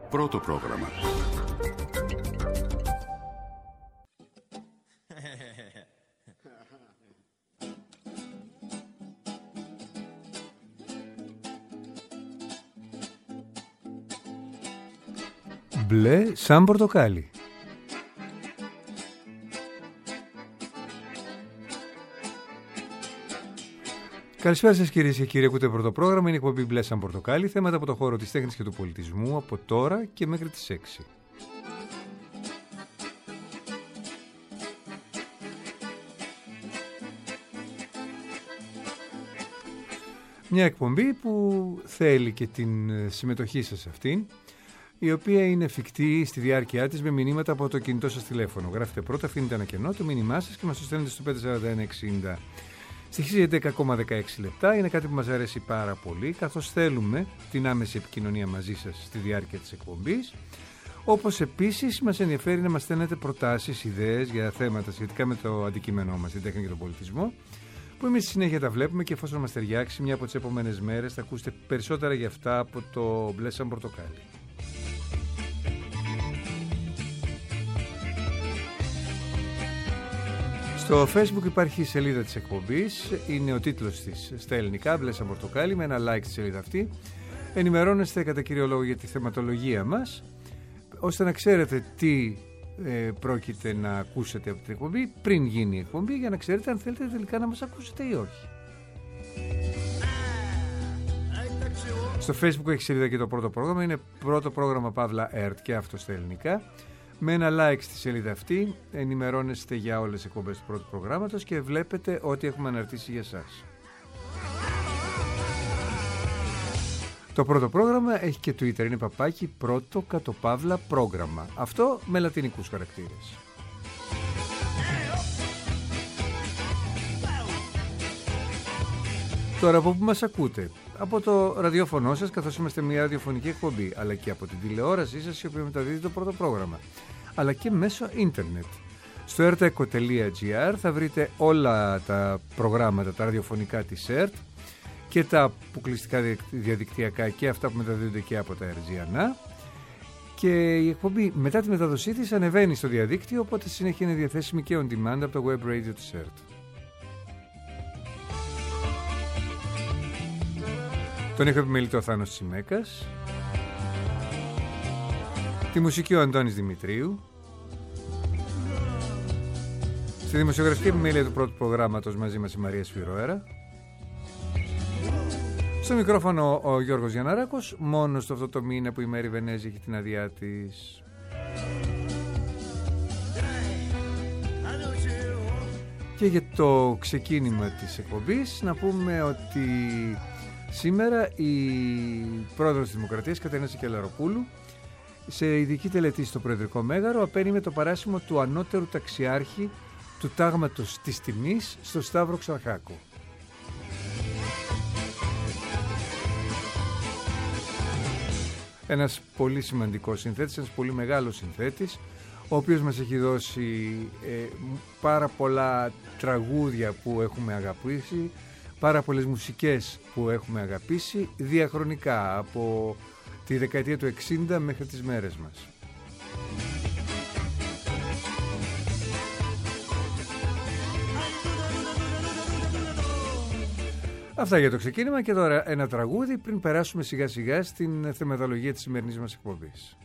Πρώτο πρόγραμμα. Μπλε σαν πορτοκάλι. Καλησπέρα σας κυρίες και κύριοι, ακούτε πρώτο πρόγραμμα, είναι εκπομπή Μπλε σαν πορτοκάλι, θέματα από το χώρο της τέχνης και του πολιτισμού από τώρα και μέχρι τις 6. Μια εκπομπή που θέλει και την συμμετοχή σας σε αυτήν, η οποία είναι εφικτή στη διάρκεια της με μηνύματα από το κινητό σας τηλέφωνο. Γράφετε πρώτα, αφήνετε ένα κενό, το μήνυμά σας και μας το στέλνετε στο 54160. Στοιχίζει 10,16 λεπτά. Είναι κάτι που μας αρέσει πάρα πολύ, καθώς θέλουμε την άμεση επικοινωνία μαζί σας στη διάρκεια της εκπομπής. Όπως επίσης μας ενδιαφέρει να μας στέλνετε προτάσεις, ιδέες για θέματα σχετικά με το αντικείμενό μας, την τέχνη και τον πολιτισμό, που εμείς στη συνέχεια τα βλέπουμε και εφόσον μας ταιριάξει, μια από τις επόμενες μέρες θα ακούσετε περισσότερα για αυτά από το Μπλε σαν πορτοκάλι. Στο Facebook υπάρχει η σελίδα της εκπομπής, είναι ο τίτλος της στα ελληνικά, Μπλε σαν πορτοκάλι, με ένα like στη σελίδα αυτή. Ενημερώνεστε κατά κύριο λόγο για τη θεματολογία μας, ώστε να ξέρετε τι πρόκειται να ακούσετε από την εκπομπή πριν γίνει η εκπομπή, για να ξέρετε αν θέλετε τελικά να μας ακούσετε ή όχι. Στο Facebook έχει σελίδα και το πρώτο πρόγραμμα, είναι πρώτο πρόγραμμα Παύλα ΕΡΤ και αυτό στα ελληνικά. Με ένα like στη σελίδα αυτή ενημερώνεστε για όλες τις εκπομπές του πρώτου προγράμματος και βλέπετε ό,τι έχουμε αναρτήσει για εσάς. Το πρώτο πρόγραμμα έχει και Twitter, είναι παπάκι πρώτο _ πρόγραμμα. Αυτό με λατινικούς χαρακτήρες. Τώρα από που μας ακούτε? Από το ραδιόφωνο σας, καθώς είμαστε μια ραδιοφωνική εκπομπή, αλλά και από την τηλεόρασή σας, η οποία μεταδίδει το πρώτο πρόγραμμα, αλλά και μέσω ίντερνετ. Στο erteco.gr θα βρείτε όλα τα προγράμματα, τα ραδιοφωνικά της ΕΡΤ και τα αποκλειστικά διαδικτυακά και αυτά που μεταδίδονται και από τα Ερτζιανά. Και η εκπομπή μετά τη μεταδοσή της ανεβαίνει στο διαδίκτυο, οπότε συνέχεια είναι διαθέσιμη και on demand από το web radio της ΕΡΤ. Τον έχω επιμελητή ο Θάνος Τσιμέκας. Τη μουσική ο Αντώνης Δημητρίου. Στη δημοσιογραφική επιμέλεια του πρώτου προγράμματος μαζί μας η Μαρία Σφυροέρα. Στο μικρόφωνο ο Γιώργος Γιανναράκος. Μόνο στο αυτό το μήνα που η Μέρη Βενέζη έχει την αδειά της. Και για το ξεκίνημα της εκπομπής να πούμε ότι σήμερα η πρόεδρος της Δημοκρατίας, Κατερίνα Σικελαροπούλου, σε ειδική τελετή στο Προεδρικό Μέγαρο απένιμε το παράσημο του ανώτερου ταξιάρχη του τάγματος της τιμής στο Σταύρο Ξαρχάκο. Ένας πολύ σημαντικός συνθέτης, ένας πολύ μεγάλος συνθέτης, ο οποίος μας έχει δώσει πάρα πολλά τραγούδια που έχουμε αγαπήσει, πάρα πολλές μουσικές που έχουμε αγαπήσει διαχρονικά από τη δεκαετία του 60 μέχρι τις μέρες μας. Αυτά για το ξεκίνημα και τώρα ένα τραγούδι πριν περάσουμε σιγά σιγά στην θεματολογία της σημερινής μας εκπομπής.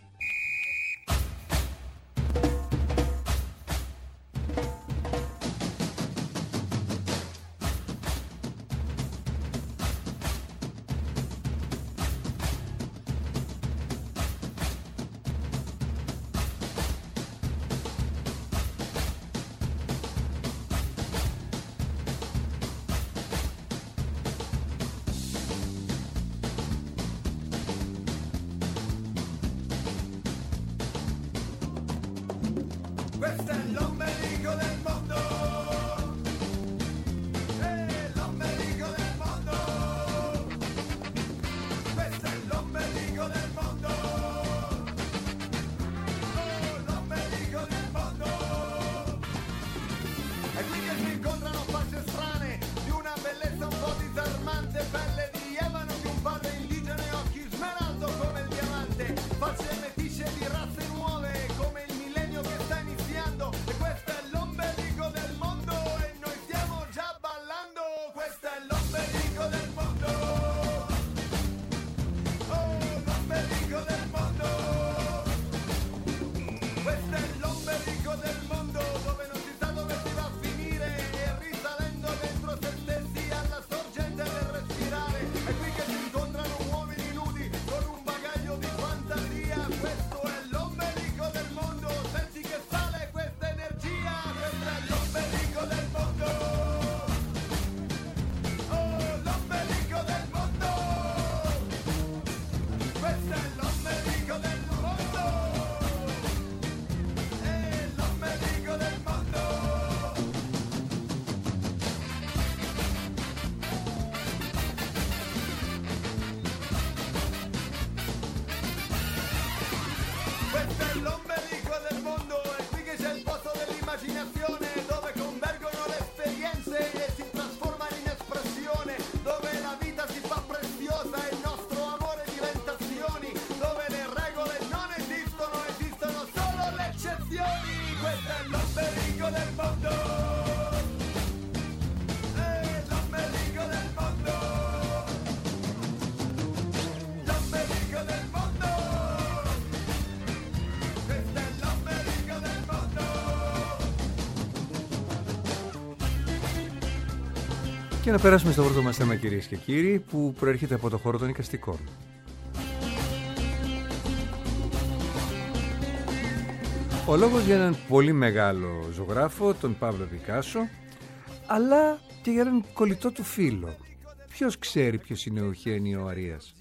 Facile Και να περάσουμε στο πρώτο μας θέμα, κυρίες και κύριοι, που προέρχεται από το χώρο των εικαστικών. Ο λόγος για έναν πολύ μεγάλο ζωγράφο, τον Παύλο Πικάσο, αλλά και για έναν κολλητό του φίλο. Ποιος ξέρει ποιος είναι ο Eugenio Arias?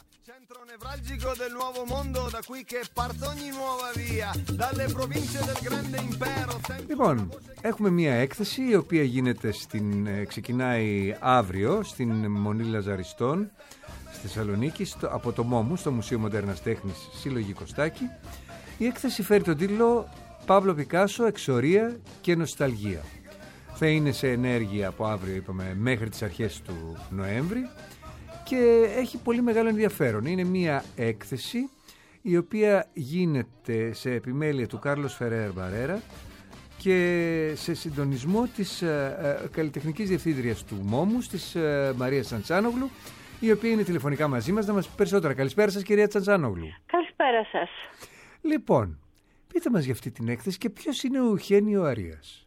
Λοιπόν, έχουμε μια έκθεση η οποία ξεκινάει αύριο στην Μονή Λαζαριστών στη Θεσσαλονίκη, από το ΜΟΜΟΥ, στο Μουσείο Μοντέρνας Τέχνης Συλλογή Κωστάκη. Η έκθεση φέρει τον τίτλο «Παύλο Πικάσο, εξορία και νοσταλγία». Θα είναι σε ενέργεια από αύριο, είπαμε, μέχρι τις αρχές του Νοέμβρη και έχει πολύ μεγάλο ενδιαφέρον. Είναι μια έκθεση η οποία γίνεται σε επιμέλεια του Κάρλος Φερέρ Μπαρέρα και σε συντονισμό της καλλιτεχνικής διευθύντριας του ΜΟΜΟΥΣ, της Μαρίας Τσαντσάνογλου, η οποία είναι τηλεφωνικά μαζί μας να μας πει περισσότερα. Καλησπέρα σας, κυρία Τσαντσάνογλου. Καλησπέρα σας. Λοιπόν, πείτε μας για αυτή την έκθεση και ποιος είναι ο Eugenio Arias?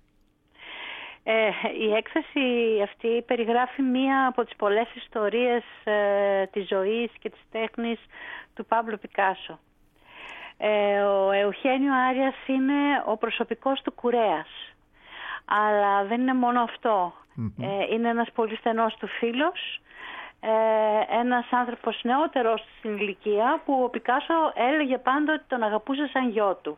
Η έκθεση αυτή περιγράφει μία από τις πολλές ιστορίες της ζωής και της τέχνης του Παύλο Πικάσο. Ο Eugenio Arias είναι ο προσωπικός του κουρέας, αλλά δεν είναι μόνο αυτό. Είναι ένας πολύ στενός του φίλος, ένας άνθρωπος νεότερος στην ηλικία που ο Πικάσο έλεγε πάντα ότι τον αγαπούσε σαν γιο του.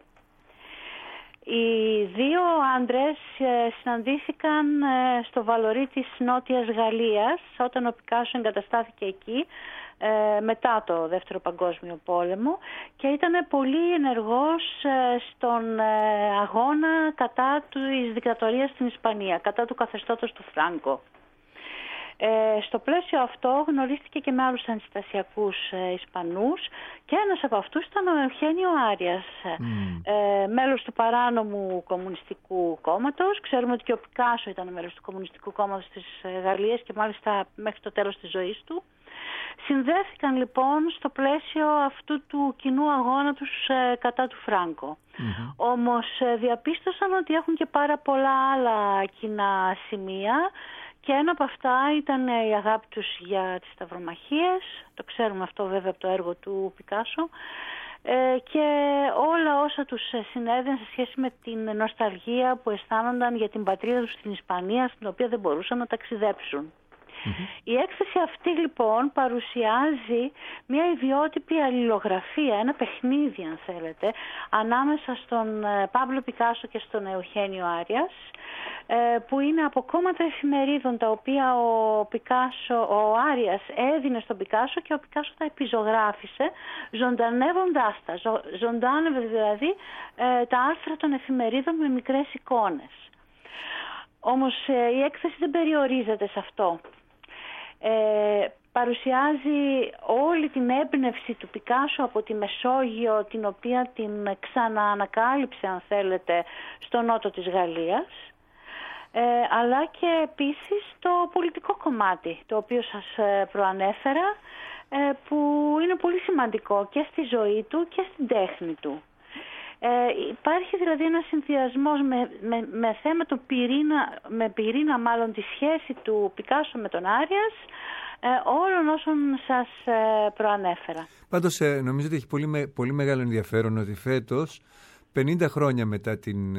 Οι δύο άντρες συναντήθηκαν στο Βαλορί της Νότιας Γαλλίας όταν ο Πικάσο εγκαταστάθηκε εκεί μετά το Δεύτερο Παγκόσμιο Πόλεμο και ήταν πολύ ενεργός στον αγώνα κατά της δικτατορίας στην Ισπανία, κατά του καθεστώτος του Φράγκο. Στο πλαίσιο αυτό γνωρίστηκε και με άλλους αντιστασιακούς Ισπανούς και ένας από αυτούς ήταν ο Eugenio Arias, μέλος του παράνομου Κομμουνιστικού Κόμματος. Ξέρουμε ότι και ο Πικάσο ήταν μέλος του Κομμουνιστικού Κόμματος της Γαλλίας και μάλιστα μέχρι το τέλος της ζωής του. Συνδέθηκαν λοιπόν στο πλαίσιο αυτού του κοινού αγώνα τους κατά του Φράγκο. Όμως διαπίστωσαν ότι έχουν και πάρα πολλά άλλα κοινά σημεία. Και ένα από αυτά ήταν η αγάπη τους για τις σταυρομαχίες, το ξέρουμε αυτό βέβαια από το έργο του Πικάσο, και όλα όσα τους συνέβαιναν σε σχέση με την νοσταλγία που αισθάνονταν για την πατρίδα τους στην Ισπανία, στην οποία δεν μπορούσαν να ταξιδέψουν. Η έκθεση αυτή λοιπόν παρουσιάζει μια ιδιότυπη αλληλογραφία, ένα παιχνίδι αν θέλετε, ανάμεσα στον Παύλο Πικάσο και στον Eugenio Arias, που είναι από κόμματα εφημερίδων τα οποία ο Άριας έδινε στον Πικάσο και ο Πικάσο τα επιζωγράφησε ζωντανεύοντάς τα. Ζωντάνευε δηλαδή τα άρθρα των εφημερίδων με μικρές εικόνες. Όμως η έκθεση δεν περιορίζεται σε αυτό. Παρουσιάζει όλη την έμπνευση του Πικάσο από τη Μεσόγειο, την οποία την ξαναανακάλυψε αν θέλετε στο νότο της Γαλλίας, αλλά και επίσης το πολιτικό κομμάτι το οποίο σας προανέφερα, που είναι πολύ σημαντικό και στη ζωή του και στην τέχνη του. Υπάρχει δηλαδή ένας συνδυασμός με θέμα του πυρήνα μάλλον τη σχέση του Πικάσο με τον Άριας, όλων όσων σας προανέφερα. Πάντως νομίζω ότι έχει πολύ μεγάλο ενδιαφέρον ότι φέτος 50 χρόνια μετά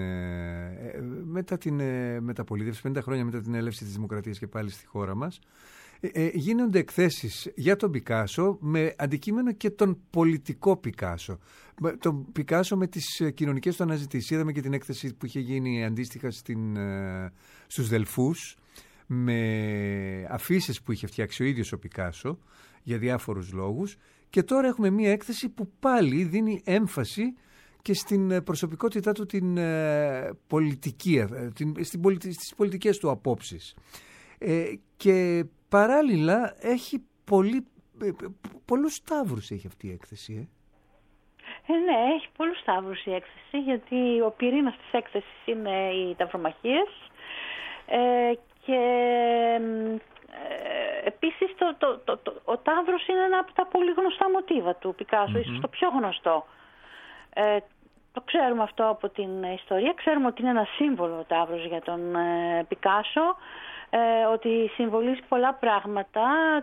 την μεταπολίτευση, 50 χρόνια μετά την έλευση της δημοκρατίας και πάλι στη χώρα μας, γίνονται εκθέσεις για τον Πικάσο με αντικείμενο και τον πολιτικό Πικάσο. Τον Πικάσο με τις κοινωνικές του αναζητήσεις. Είδαμε και την έκθεση που είχε γίνει αντίστοιχα στους Δελφούς, με αφίσες που είχε φτιάξει ο ίδιος ο Πικάσο για διάφορους λόγους, και τώρα έχουμε μία έκθεση που πάλι δίνει έμφαση και στην προσωπικότητά του την πολιτική, στις πολιτικές του απόψεις. Και παράλληλα έχει πολλούς σταύρους έχει αυτή η έκθεση. Ναι, έχει πολλούς σταύρους η έκθεση, γιατί ο πυρήνας της έκθεσης είναι οι ταυρομαχίες και επίσης ο ταύρος είναι ένα από τα πολύ γνωστά μοτίβα του Πικάσο, ίσως το πιο γνωστό. Το ξέρουμε αυτό από την ιστορία, ξέρουμε ότι είναι ένα σύμβολο ο ταύρος για τον Πικάσο, ότι συμβολίζει πολλά πράγματα,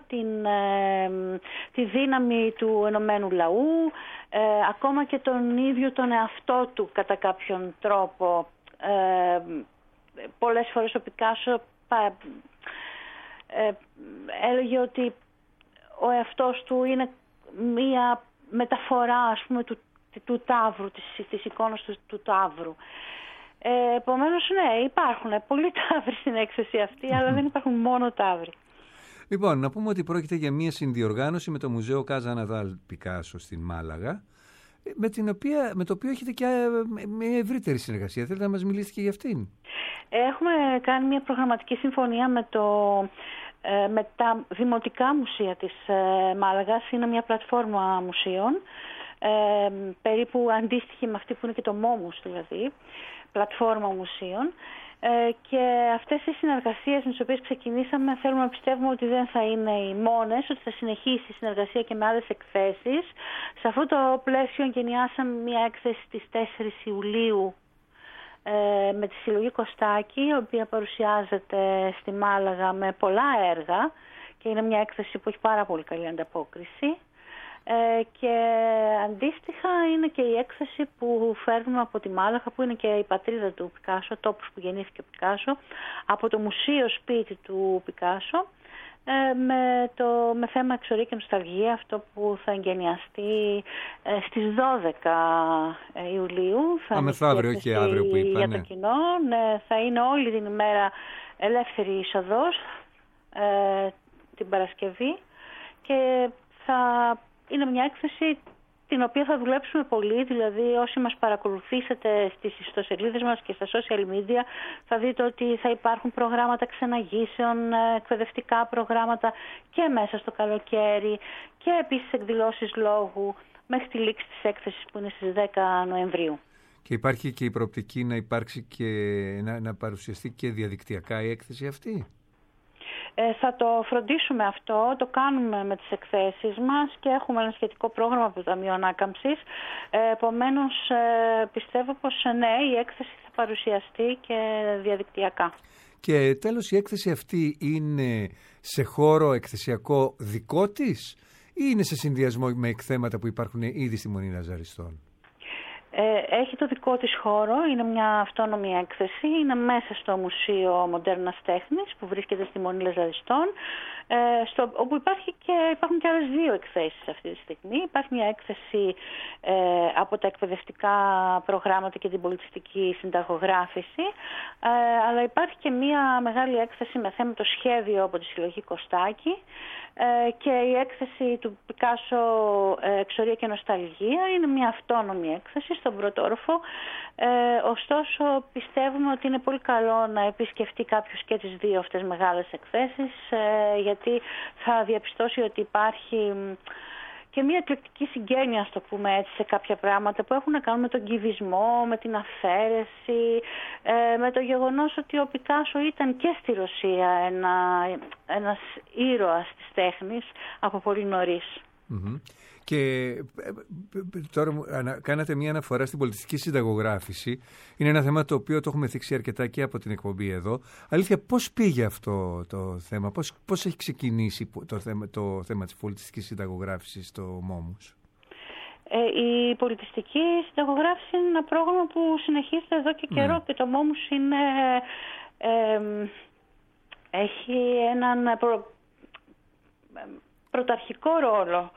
τη δύναμη του ενωμένου λαού, ακόμα και τον ίδιο τον εαυτό του κατά κάποιον τρόπο. Πολλές φορές ο Πικάσο έλεγε ότι ο εαυτός του είναι μία μεταφορά, ας πούμε, του ταύρου, της εικόνας του ταύρου. Επομένως, ναι, υπάρχουν πολλοί ταύροι στην έκθεση αυτή, αλλά δεν υπάρχουν μόνο ταύροι. Λοιπόν, να πούμε ότι πρόκειται για μια συνδιοργάνωση με το Μουζέο Κάζα Ναδάλ Πικάσο στην Μάλαγα, με το οποίο έχετε και μια ευρύτερη συνεργασία. Θέλετε να μας μιλήσετε και για αυτήν? Έχουμε κάνει μια προγραμματική συμφωνία με τα δημοτικά μουσεία της Μάλαγας. Είναι μια πλατφόρμα μουσείων, περίπου αντίστοιχη με αυτή που είναι και το Μόμους, δηλαδή, πλατφόρμα μουσείων. Και αυτές οι συνεργασίες με τις οποίες ξεκινήσαμε, θέλουμε να πιστεύουμε ότι δεν θα είναι οι μόνες, ότι θα συνεχίσει η συνεργασία και με άλλες εκθέσεις. Σε αυτό το πλαίσιο εγκαινιάσαμε μια έκθεση στις 4 Ιουλίου με τη Συλλογή Κωστάκη, η οποία παρουσιάζεται στη Μάλαγα με πολλά έργα και είναι μια έκθεση που έχει πάρα πολύ καλή ανταπόκριση. Και αντίστοιχα είναι και η έκθεση που φέρνουμε από τη Μάλαγα, που είναι και η πατρίδα του Πικάσο, τόπος που γεννήθηκε ο Πικάσο, από το Μουσείο Σπίτι του Πικάσο, με θέμα εξορία και νοσταλγία, αυτό που θα εγκαινιαστεί στις 12 Ιουλίου. Μεθαύριο, όχι αύριο που είπα, για το κοινό. Ναι, θα είναι όλη την ημέρα ελεύθερη είσοδος την Παρασκευή και είναι μια έκθεση την οποία θα δουλέψουμε πολύ, δηλαδή όσοι μας παρακολουθήσετε στις ιστοσελίδες μας και στα social media θα δείτε ότι θα υπάρχουν προγράμματα ξεναγήσεων, εκπαιδευτικά προγράμματα και μέσα στο καλοκαίρι και επίσης εκδηλώσεις λόγου μέχρι τη λήξη της έκθεσης που είναι στις 10 Νοεμβρίου. Και υπάρχει και η προοπτική να υπάρξει και να παρουσιαστεί και διαδικτυακά η έκθεση αυτή? Θα το φροντίσουμε αυτό, το κάνουμε με τις εκθέσεις μας και έχουμε ένα σχετικό πρόγραμμα από το Ταμείο Ανάκαμψης. Επομένως, πιστεύω πως ναι, η έκθεση θα παρουσιαστεί και διαδικτυακά. Και τέλος, η έκθεση αυτή είναι σε χώρο εκθεσιακό δικό της ή είναι σε συνδυασμό με εκθέματα που υπάρχουν ήδη στη Μονή Λαζαριστών? Έχει το δικό της χώρο, είναι μια αυτόνομη έκθεση, είναι μέσα στο Μουσείο Μοντέρνας Τέχνης που βρίσκεται στη Μονή Λαζαριστών, όπου υπάρχουν και άλλες 2 εκθέσεις αυτή τη στιγμή. Υπάρχει μια έκθεση από τα εκπαιδευτικά προγράμματα και την πολιτιστική συνταγογράφηση, αλλά υπάρχει και μια μεγάλη έκθεση με θέμα το σχέδιο από τη Συλλογή Κωστάκη, και η έκθεση του Πικάσο εξορία και νοσταλγία είναι μια αυτόνομη έκθεση στον πρώτο όροφο, ωστόσο πιστεύουμε ότι είναι πολύ καλό να επισκεφτεί κάποιος και τις 2 αυτές μεγάλες εκθέσεις, γιατί θα διαπιστώσει ότι υπάρχει και μια εκλεκτική συγγένεια, στο πούμε έτσι, σε κάποια πράγματα που έχουν να κάνουν με τον κυβισμό, με την αφαίρεση, με το γεγονός ότι ο Πικάσο ήταν και στη Ρωσία ένας ήρωας της τέχνης από πολύ νωρίς. Mm-hmm. Και τώρα κάνατε μια αναφορά στην πολιτιστική συνταγογράφηση. Είναι ένα θέμα το οποίο το έχουμε θίξει αρκετά και από την εκπομπή εδώ. Αλήθεια, πώς πήγε αυτό το θέμα, πώς έχει ξεκινήσει το θέμα της πολιτιστικής συνταγογράφησης στο Μόμους? Η πολιτιστική συνταγογράφηση είναι ένα πρόγραμμα που συνεχίζεται εδώ και καιρό και το Μόμους έχει έναν πρωταρχικό ρόλο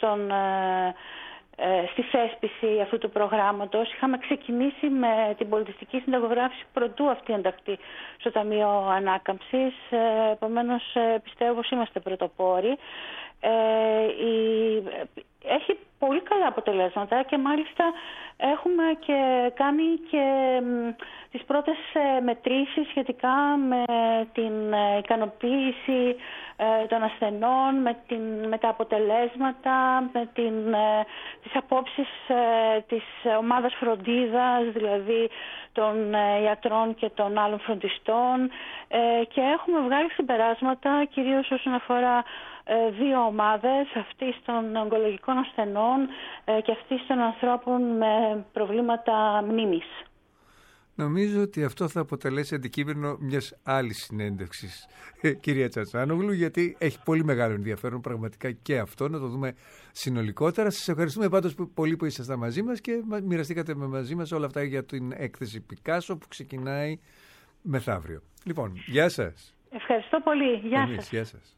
στη θέσπιση αυτού του προγράμματος. Είχαμε ξεκινήσει με την πολιτιστική συνταγογράφηση προτού αυτή ενταχθεί στο Ταμείο Ανάκαμψης, επομένως πιστεύω πως είμαστε πρωτοπόροι. Έχει πολύ καλά αποτελέσματα και μάλιστα έχουμε και κάνει και τις πρώτες μετρήσεις σχετικά με την ικανοποίηση των ασθενών, με τα αποτελέσματα, με τις απόψεις της ομάδας φροντίδας, δηλαδή των ιατρών και των άλλων φροντιστών, και έχουμε βγάλει συμπεράσματα κυρίως όσον αφορά δύο ομάδες, αυτής των ογκολογικών ασθενών και αυτής των ανθρώπων με προβλήματα μνήμης. Νομίζω ότι αυτό θα αποτελέσει αντικείμενο μιας άλλης συνέντευξης, κυρία Τσατσάνογλου, γιατί έχει πολύ μεγάλο ενδιαφέρον πραγματικά και αυτό, να το δούμε συνολικότερα. Σας ευχαριστούμε πάντως πολύ που ήσασταν μαζί μας και μοιραστήκατε μαζί μας όλα αυτά για την έκθεση Πικάσο που ξεκινάει μεθαύριο. Λοιπόν, γεια σας. Ευχαριστώ πολύ. Γεια σας. Γεια σας.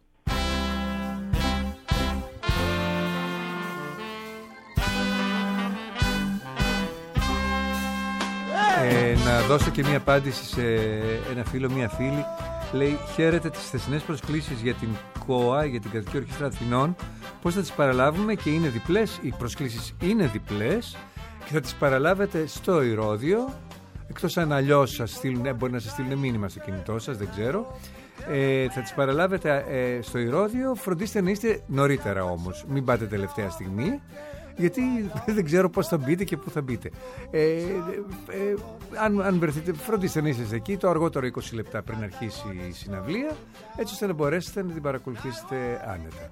Να δώσω και μία απάντηση σε ένα φίλο, μία φίλη. Λέει, χαίρετε τις χθεσινές προσκλήσεις για την ΚΟΑ, για την Κρατική Ορχήστρα Αθηνών. Πώς θα τις παραλάβουμε? Και είναι διπλές, οι προσκλήσεις είναι διπλές και θα τις παραλάβετε στο Ηρώδειο. Εκτός αν αλλιώς σας στείλουν, μπορεί να σας στείλουν μήνυμα στο κινητό σας, δεν ξέρω. Θα τις παραλάβετε στο Ηρώδειο. Φροντίστε να είστε νωρίτερα όμως. Μην πάτε τελευταία στιγμή, γιατί δεν ξέρω πώς θα μπείτε και πού θα μπείτε. Αν βρεθείτε, φροντίστε να είστε εκεί το αργότερο 20 λεπτά πριν αρχίσει η συναυλία, έτσι ώστε να μπορέσετε να την παρακολουθήσετε άνετα.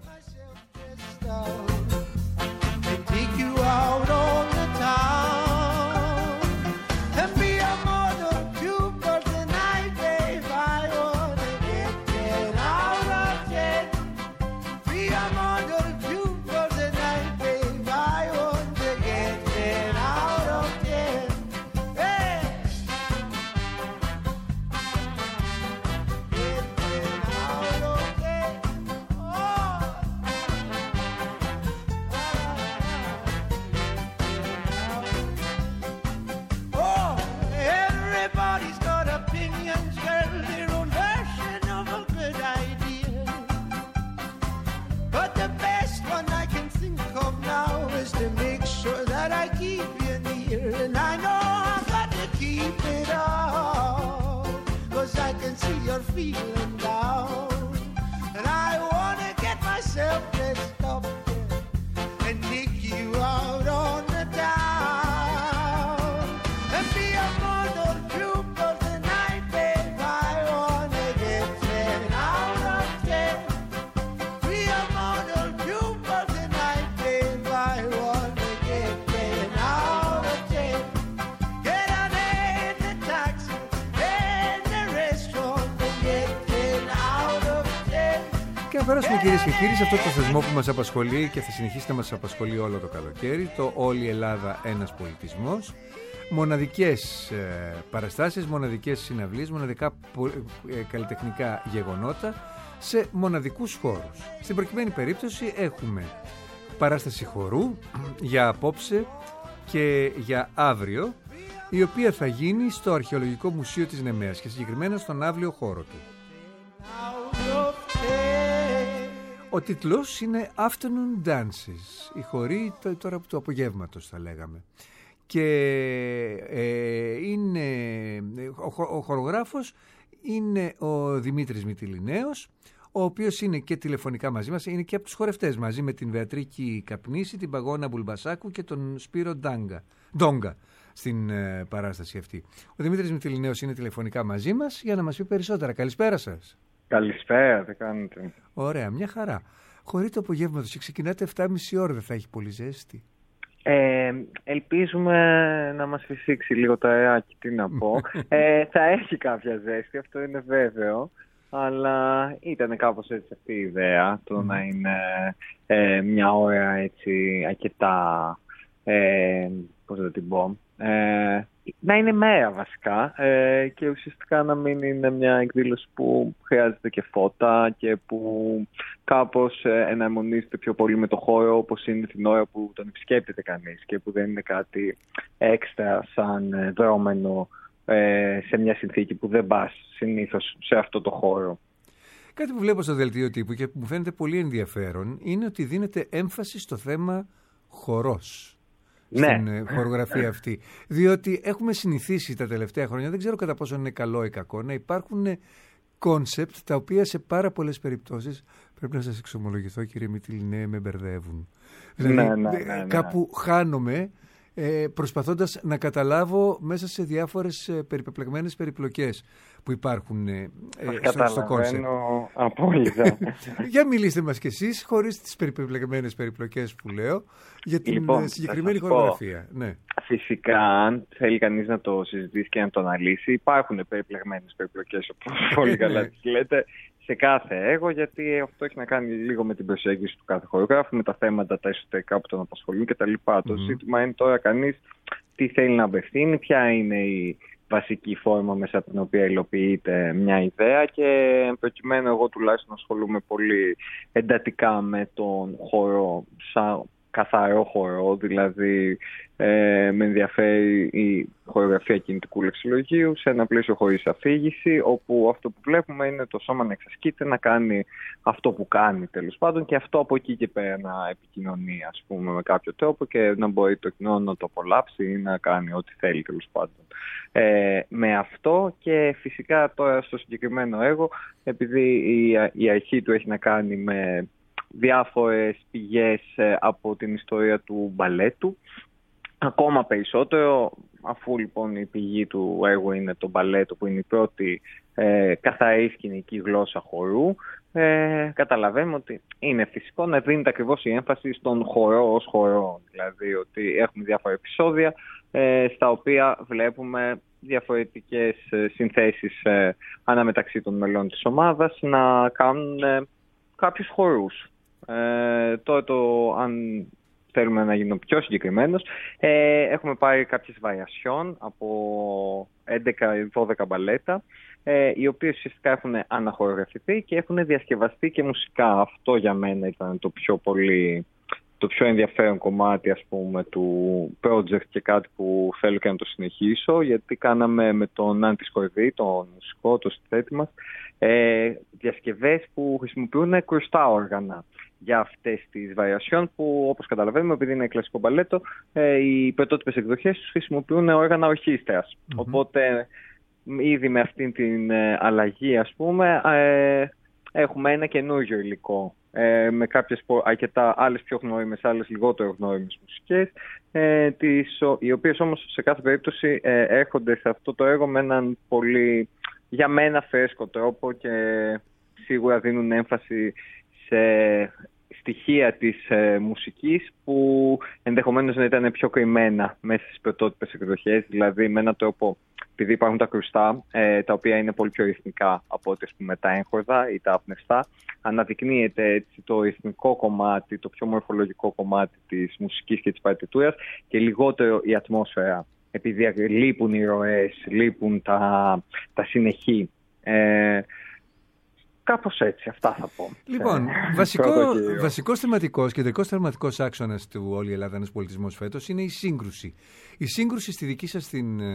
Feeling down, and I wanna get myself dressed up and take you out on the town and be a model troop of the night, babe. I wanna get 10 out of 10. Be a model troop of the night, babe. I wanna get 10 out of 10. Get on in the taxi and the restaurant. Και να περάσουμε, κυρίες και κύριοι, σε αυτό το θεσμό που μας απασχολεί και θα συνεχίσει να μας απασχολεί όλο το καλοκαίρι, το «Όλη η Ελλάδα ένας πολιτισμός». Μοναδικές παραστάσεις, μοναδικές συναυλίες, μοναδικά καλλιτεχνικά γεγονότα σε μοναδικούς χώρους. Στην προκειμένη περίπτωση έχουμε παράσταση χορού για απόψε και για αύριο, η οποία θα γίνει στο Αρχαιολογικό Μουσείο της Νεμαίας και συγκεκριμένα στον αύλιο χώρο του. Ο τίτλος είναι Afternoon Dances, η χορή τώρα του απογεύματος θα λέγαμε. Και ο χορογράφος είναι ο Δημήτρης Μυτιληναίος, ο οποίος είναι και τηλεφωνικά μαζί μας, είναι και από τους χορευτές μαζί με την Βεατρίκη Καπνίση, την Παγώνα Μπουλμπασάκου και τον Σπύρο Ντόγκα στην παράσταση αυτή. Ο Δημήτρης Μυτιληναίος είναι τηλεφωνικά μαζί μας για να μας πει περισσότερα. Καλησπέρα σας. Καλησπέρα, τι κάνετε? Ωραία, μια χαρά. Χωρί το απογεύματος και ξεκινάτε 7.30 ώρα, δεν θα έχει πολύ ζέστη? Ελπίζουμε να μας φυσήξει λίγο το αεράκι, τι να πω. Θα έχει κάποια ζέστη, αυτό είναι βέβαιο. Αλλά ήταν κάπως έτσι αυτή η ιδέα, το να είναι μια ώρα έτσι αρκετά, πώς θα την πω, να είναι μέρα βασικά και ουσιαστικά να μην είναι μια εκδήλωση που χρειάζεται και φώτα και που κάπως εναρμονίζεται πιο πολύ με το χώρο, όπως είναι την ώρα που τον επισκέπτεται κανείς και που δεν είναι κάτι έξτρα σαν δρόμενο σε μια συνθήκη που δεν πας συνήθως σε αυτό το χώρο. Κάτι που βλέπω στο δελτίο τύπου και που μου φαίνεται πολύ ενδιαφέρον είναι ότι δίνεται έμφαση στο θέμα χορός. στην χορογραφία αυτή. Διότι έχουμε συνηθίσει τα τελευταία χρόνια, δεν ξέρω κατά πόσο είναι καλό ή κακό, να υπάρχουν κόνσεπτ τα οποία σε πάρα πολλές περιπτώσεις, πρέπει να σας εξομολογηθώ κύριε Μητυλινέ, με μπερδεύουν. Δηλαδή κάπου χάνομαι προσπαθώντας να καταλάβω μέσα σε διάφορες περιπεπλεγμένες περιπλοκές που υπάρχουν στο κόνσεπτ. Απόλυτα. Για μιλήστε μας κι εσείς, χωρίς τις περιπεπλεγμένες περιπλοκές που λέω, για την συγκεκριμένη χορογραφία. Ναι. Φυσικά, αν θέλει κανείς να το συζητήσει και να το αναλύσει, υπάρχουν περιπλεγμένες περιπλοκές, όπως πολύ καλά τις λέτε, σε κάθε έργο, γιατί αυτό έχει να κάνει λίγο με την προσέγγιση του κάθε χορογράφου, με τα θέματα τα εσωτερικά που τον απασχολούν κτλ. Το ζήτημα είναι τώρα κανείς τι θέλει να απευθύνει, ποια είναι η βασική φόρμα μέσα από την οποία υλοποιείται μια ιδέα, και προκειμένου εγώ τουλάχιστον ασχολούμαι πολύ εντατικά με τον χορό σαν καθαρό χορό, δηλαδή με ενδιαφέρει η χορογραφία κινητικού λεξιλογίου σε ένα πλαίσιο χωρίς αφήγηση, όπου αυτό που βλέπουμε είναι το σώμα να εξασκείται, να κάνει αυτό που κάνει τέλος πάντων, και αυτό από εκεί και πέρα να επικοινωνεί, ας πούμε, με κάποιο τρόπο και να μπορεί το κοινό να το απολαύσει ή να κάνει ό,τι θέλει τέλος πάντων. Με αυτό, και φυσικά τώρα στο συγκεκριμένο έργο, επειδή η αρχή του έχει να κάνει με διάφορες πηγές από την ιστορία του μπαλέτου, ακόμα περισσότερο, αφού λοιπόν η πηγή του έργου είναι το μπαλέτο, που είναι η πρώτη καθαρή σκηνική γλώσσα χορού, καταλαβαίνουμε ότι είναι φυσικό να δίνεται ακριβώς η έμφαση στον χορό ως χορό. Δηλαδή ότι έχουμε διάφορα επεισόδια στα οποία βλέπουμε διαφορετικές συνθέσεις ανάμεταξύ των μελών της ομάδας να κάνουν κάποιους χορούς. Τώρα αν θέλουμε να γίνω πιο συγκεκριμένος, έχουμε πάρει κάποιες βαριασιόν από 11-12 μπαλέτα, οι οποίες ουσιαστικά έχουν αναχορογραφηθεί και έχουν διασκευαστεί και μουσικά. Αυτό για μένα ήταν το πιο ενδιαφέρον κομμάτι, ας πούμε, του project, και κάτι που θέλω και να το συνεχίσω, γιατί κάναμε με τον Άντι Σκορδί, τον μουσικό, το συνθέτη μας, διασκευές που χρησιμοποιούν κρουστά όργανα για αυτές τις βαριασιόν, που όπως καταλαβαίνουμε, επειδή είναι κλασικό μπαλέτο, οι πρωτότυπες εκδοχές τους χρησιμοποιούν όργανα ορχήστρας. Οπότε ήδη με αυτήν την αλλαγή, ας πούμε, έχουμε ένα καινούργιο υλικό, με κάποιες αρκετά άλλες πιο γνώριμες, άλλες λιγότερο γνώριμες μουσικές, οι οποίες όμως σε κάθε περίπτωση έρχονται σε αυτό το έργο με έναν πολύ, για μένα, φρέσκο τρόπο, και σίγουρα δίνουν έμφαση σε στοιχεία της μουσικής που ενδεχομένως να ήταν πιο κρυμμένα μέσα στις πρωτότυπες εκδοχές, δηλαδή με έναν τρόπο, επειδή υπάρχουν τα κρουστά, τα οποία είναι πολύ πιο ρυθμικά από ό,τι, ας πούμε, τα έγχορδα ή τα απνευστά, αναδεικνύεται έτσι το ρυθμικό κομμάτι, το πιο μορφολογικό κομμάτι της μουσικής και της παρτιτούρας, και λιγότερο η ατμόσφαιρα, επειδή λείπουν οι ροές, λείπουν τα συνεχή. Κάπως έτσι, αυτά θα πω. Λοιπόν, βασικός θεματικός, κεντρικός θεματικός άξονας του Όλη η Ελλάδα ένας πολιτισμός φέτος είναι η σύγκρουση. Η σύγκρουση στη δική σας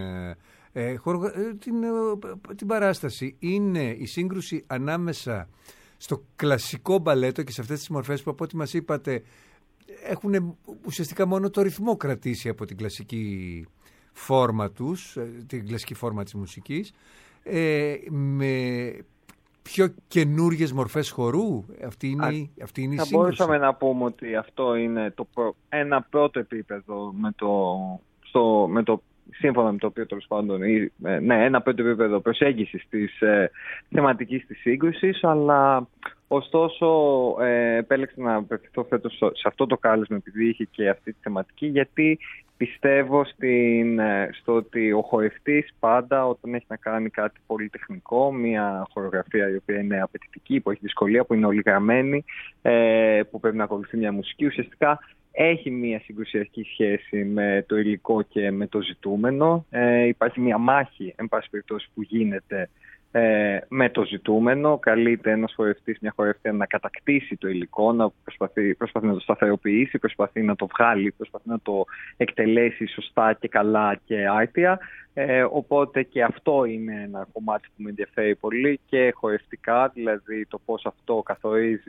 την παράσταση είναι η σύγκρουση ανάμεσα στο κλασικό μπαλέτο και σε αυτές τις μορφές που, από ό,τι μας είπατε, έχουν ουσιαστικά μόνο το ρυθμό κρατήσει από την κλασική φόρμα τους, την κλασική φόρμα της μουσικής, με πιο καινούργιες μορφές χορού. Αυτή είναι η σύγκρουση. Θα μπορούσαμε να πούμε ότι αυτό είναι ένα πρώτο επίπεδο σύμφωνα με το οποίο, τέλος πάντων, ένα πρώτο επίπεδο προσέγγισης της θεματικής της σύγκρουσης, αλλά ωστόσο επέλεξα να απευθυνθώ φέτος σε αυτό το κάλεσμα, επειδή είχε και αυτή τη θεματική, γιατί πιστεύω στο ότι ο χορευτής πάντα, όταν έχει να κάνει κάτι πολύ τεχνικό, μια χορογραφία η οποία είναι απαιτητική, που έχει δυσκολία, που είναι ολιγραμμένη, που πρέπει να ακολουθεί μια μουσική, ουσιαστικά έχει μια συγκρουσιακή σχέση με το υλικό και με το ζητούμενο. Υπάρχει μια μάχη, εν πάση περιπτώσει, που γίνεται με το ζητούμενο. Καλείται ένας χορευτής, μια χορευτή, να κατακτήσει το υλικό, να προσπαθεί να το σταθεροποιήσει, προσπαθεί να το βγάλει, προσπαθεί να το εκτελέσει σωστά και καλά και άρτια. Οπότε και αυτό είναι ένα κομμάτι που με ενδιαφέρει πολύ, και χορευτικά, δηλαδή το πώς αυτό καθορίζει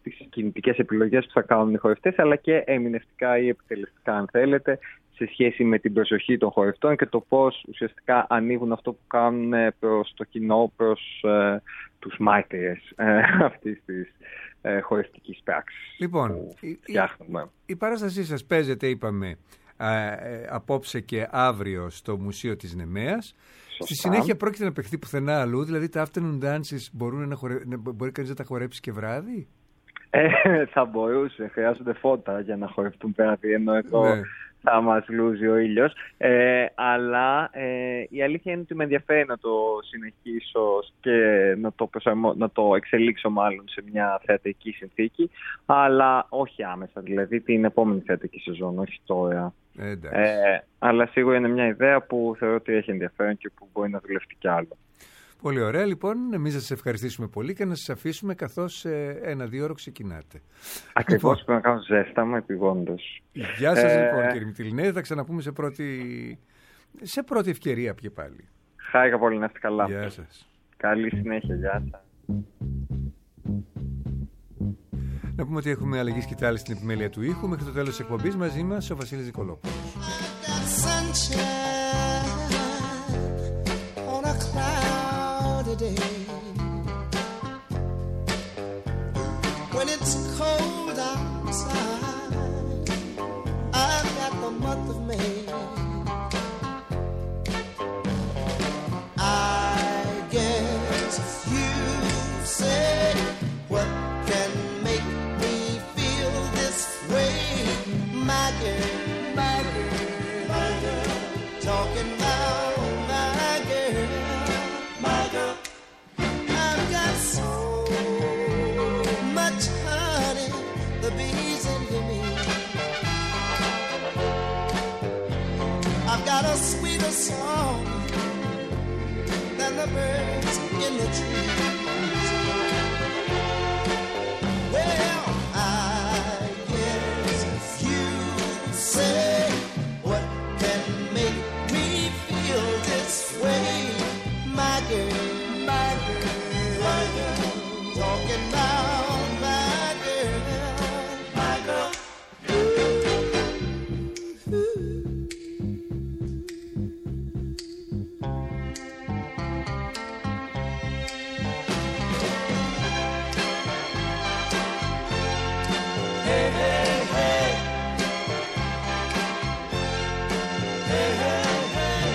τις κινητικές επιλογές που θα κάνουν οι χορευτές, αλλά και ερμηνευτικά ή επιτελεστικά, αν θέλετε, σε σχέση με την προσοχή των χορευτών και το πώς ουσιαστικά ανοίγουν αυτό που κάνουν προς το κοινό, προς τους μάρτυρες αυτής της χορευτικής πράξης. Λοιπόν, η παράστασή σας παίζεται, είπαμε, απόψε και αύριο στο Μουσείο της Νεμαίας. Σωστά. Στη συνέχεια πρόκειται να παιχθεί πουθενά αλλού, δηλαδή τα afternoon dances μπορεί κανείς να τα χορέψει και βράδυ? Θα μπορούσε, χρειάζονται φώτα για να χορευτούν πέρα, ενώ εδώ θα μας λούζει ο ήλιος. Αλλά η αλήθεια είναι ότι με ενδιαφέρει να το συνεχίσω και να το εξελίξω μάλλον σε μια θεατρική συνθήκη, αλλά όχι άμεσα, δηλαδή την επόμενη θεατρική σεζόν, όχι τώρα. Αλλά σίγουρα είναι μια ιδέα που θεωρώ ότι έχει ενδιαφέρον και που μπορεί να δουλευτεί κι άλλο. Πολύ ωραία. Λοιπόν, εμείς να σας ευχαριστήσουμε πολύ και να σας αφήσουμε καθώς 1-2 ώρο ξεκινάτε. Ακριβώς, πρέπει να κάνω ζέσταμα επιγόντως. Γεια σας λοιπόν κύριε Μυτιληνέ, θα ξαναπούμε σε πρώτη ευκαιρία και πάλι. Χάρηκα πολύ, να είστε καλά. Γεια σας. Καλή συνέχεια, γεια σας. Να πούμε ότι έχουμε αλλαγή σκητάλη στην επιμέλεια του ήχου. Μέχρι το τέλος της εκπομπής μαζί μας ο Βασίλης Νικολόπουλος. When it's cold outside, I've got the month of May. I guess you say, what can make me feel this way? My girl, my girl, my girl, talking about my girl, my girl. I've got so much honey, the bees envy me. I've got a sweeter song than the birds in the trees. Well, I guess you say, what can make me feel this way? My girl, my girl, my girl, talking about my girl, my girl. Hey, hey, hey. Hey, hey, hey.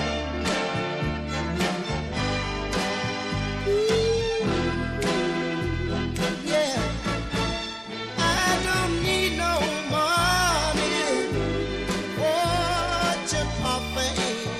Yeah, I don't need no money, fortune or fame.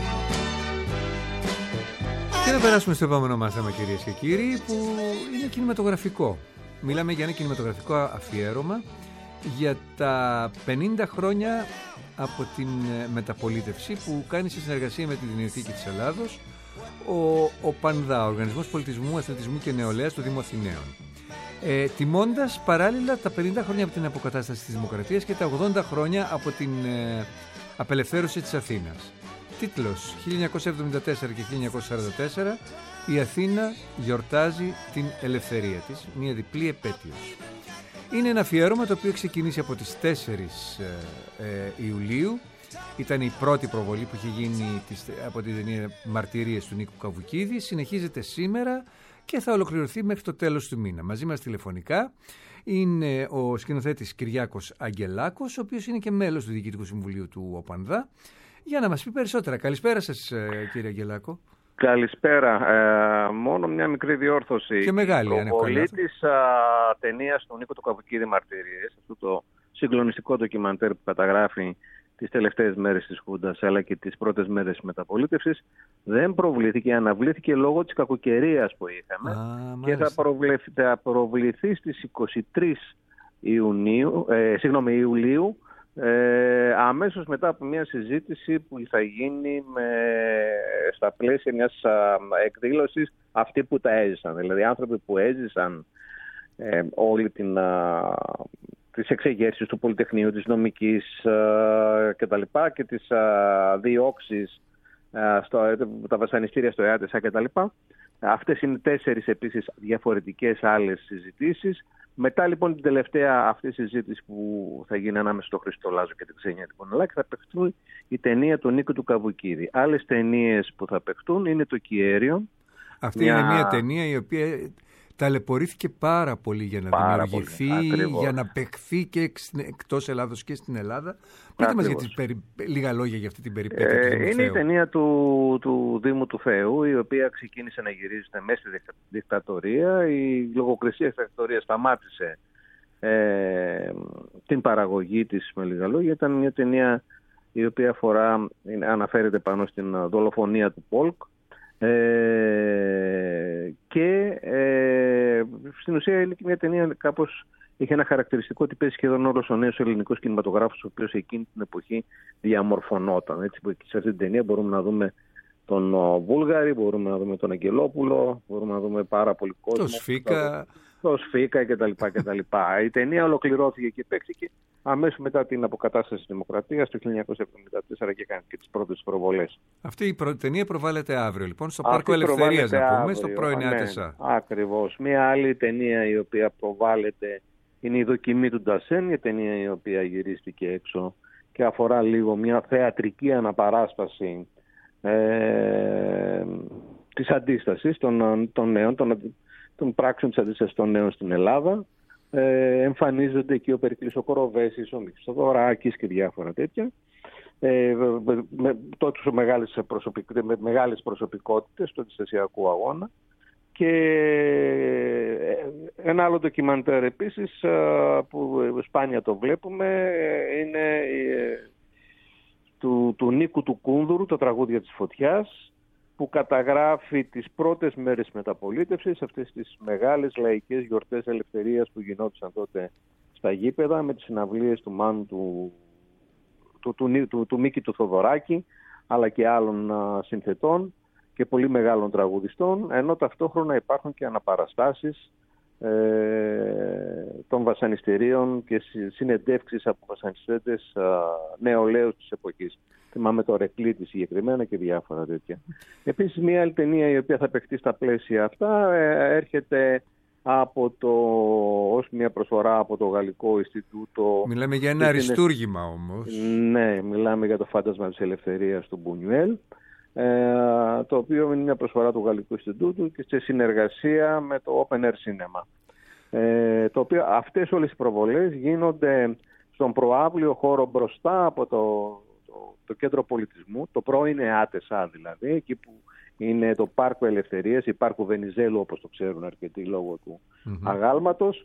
Και να περάσουμε στο επόμενο μας θέμα, κυρίες και κύριοι, που είναι κινηματογραφικό. Μιλάμε για ένα κινηματογραφικό αφιέρωμα για τα 50 χρόνια από την μεταπολίτευση που κάνει σε συνεργασία με την Ειρηνευτική της Ελλάδος ο ΠΑΝΔΑ, Οργανισμός Πολιτισμού, Αθλητισμού και Νεολαίας του Δήμου Αθηναίων. Τιμώντας παράλληλα τα 50 χρόνια από την αποκατάσταση της Δημοκρατίας και τα 80 χρόνια από την απελευθέρωση της Αθήνας. Τίτλος 1974 και 1944, η Αθήνα γιορτάζει την ελευθερία της, μια διπλή επέτειος. Είναι ένα αφιέρωμα το οποίο ξεκινήσει από τις 4 Ιουλίου. Ήταν η πρώτη προβολή που είχε γίνει από την ταινία Μαρτυρίες του Νίκου Καβουκίδη. Συνεχίζεται σήμερα και θα ολοκληρωθεί μέχρι το τέλος του μήνα. Μαζί μας τηλεφωνικά είναι ο σκηνοθέτης Κυριάκος Αγγελάκος, ο οποίος είναι και μέλος του Διοικητικού Συμβουλίου του ΟΠΑΝΔΑ, για να μας πει περισσότερα. Καλησπέρα σας, κύριε Αγγελάκο. Καλησπέρα. Μόνο μια μικρή διόρθωση. Και μεγάλη, η προβολή της ταινίας του Νίκου του Καβουκίδη Μαρτυρίες, αυτό το συγκλονιστικό ντοκιμαντέρ που καταγράφει τις τελευταίες μέρες της Χούντας αλλά και τις πρώτες μέρες της μεταπολίτευσης, δεν προβλήθηκε, αναβλήθηκε λόγω της κακοκαιρίας που είχαμε και θα προβληθεί στις 23 Ιουλίου, αμέσως μετά από μια συζήτηση που θα γίνει στα πλαίσια μιας εκδήλωσης αυτοί που τα έζησαν, δηλαδή άνθρωποι που έζησαν όλη τις εξεγέρσεις του Πολυτεχνείου, της νομικής κτλ. Και τις διώξεις, τα βασανιστήρια στο ΕΑΤΕΣΑ κτλ. Αυτές είναι 4 επίσης διαφορετικές άλλες συζητήσεις Μετά λοιπόν την τελευταία αυτή συζήτηση που θα γίνει ανάμεσα στο Χρήστο Λάζο και την Ξένια Πονελάκη θα παιχτούν η ταινία του Νίκου του Καβουκίδη. Άλλες ταινίες που θα παιχτούν είναι το Κιέριο. Αυτή είναι μια ταινία η οποία ταλαιπωρήθηκε πάρα πολύ για να δημιουργηθεί, για να παιχθεί και εκτός Ελλάδος και στην Ελλάδα. Πείτε μας λίγα λόγια για αυτή την περιπέτεια. Είναι η ταινία του Δήμου του Θεού, η οποία ξεκίνησε να γυρίζεται μέσα στη δικτατορία. Η λογοκρισία της δικτατορίας σταμάτησε την παραγωγή της, με λίγα λόγια. Ήταν μια ταινία η οποία αναφέρεται πάνω στην δολοφονία του Πολκ. Και στην ουσία είναι μια ταινία κάπως είχε ένα χαρακτηριστικό ότι παίζει σχεδόν όλος ο νέος ελληνικός κινηματογράφος, ο οποίος εκείνη την εποχή διαμορφωνόταν. Έτσι, σε αυτή την ταινία μπορούμε να δούμε τον Βούλγαρη, μπορούμε να δούμε τον Αγγελόπουλο, μπορούμε να δούμε πάρα πολύ κόσμο. Το Σφίκα κτλ. Η ταινία ολοκληρώθηκε και παίχθηκε αμέσως μετά την αποκατάσταση της Δημοκρατίας το 1974 και έκανε και τις πρώτες προβολές. Αυτή η ταινία προβάλλεται αύριο λοιπόν στο Πάρκο Ελευθερίας, να πούμε, στο πρώην ΑΤΕΣΑ. Ακριβώς. Μία άλλη ταινία η οποία προβάλλεται είναι η Δοκιμή του Ντασέν, μια ταινία η οποία γυρίστηκε έξω και αφορά λίγο μια θεατρική αναπαράσταση της αντίστασης των νέων, των πράξεων της αντίστασης των νέων στην Ελλάδα. Εμφανίζονται εκεί ο Περικλής ο Κοροβέσης, ο Μητσοτοράκης και διάφορα τέτοια. Τότε με μεγάλες προσωπικότητες του αντιστασιακού αγώνα. Και ένα άλλο ντοκιμαντέρ επίσης που σπάνια το βλέπουμε είναι του Νίκου του Κούνδουρου, τα τραγούδια της Φωτιάς, που καταγράφει τις πρώτες μέρες μεταπολίτευσης, αυτές τις μεγάλες λαϊκές γιορτές ελευθερίας που γινόντουσαν τότε στα γήπεδα με τις συναυλίες του Μάνου του Μίκη του Θοδωράκη, αλλά και άλλων συνθετών και πολύ μεγάλων τραγουδιστών, ενώ ταυτόχρονα υπάρχουν και αναπαραστάσεις των βασανιστήριων και συνεντεύξεις από βασανιστέντες νεολαίους της εποχής. Θυμάμαι το Ρεκλίτη συγκεκριμένα και διάφορα τέτοια. Επίσης μια άλλη ταινία η οποία θα παιχτεί στα πλαίσια αυτά έρχεται ως μια προσφορά από το Γαλλικό Ινστιτούτο. Μιλάμε για ένα αριστούργημα όμως. Ναι, μιλάμε για το Φάντασμα της Ελευθερίας του Μπουνιουέλ, το οποίο είναι μια προσφορά του Γαλλικού Ινστιτούτου και σε συνεργασία με το Open Air Cinema. Το οποίο αυτές όλες οι προβολές γίνονται στον προαύλιο χώρο μπροστά από το κέντρο πολιτισμού, το πρώην ΑΤΕΣΑ δηλαδή, εκεί που είναι το Πάρκο Ελευθερίας, η Πάρκο Βενιζέλου όπως το ξέρουν αρκετοί λόγω του αγάλματος,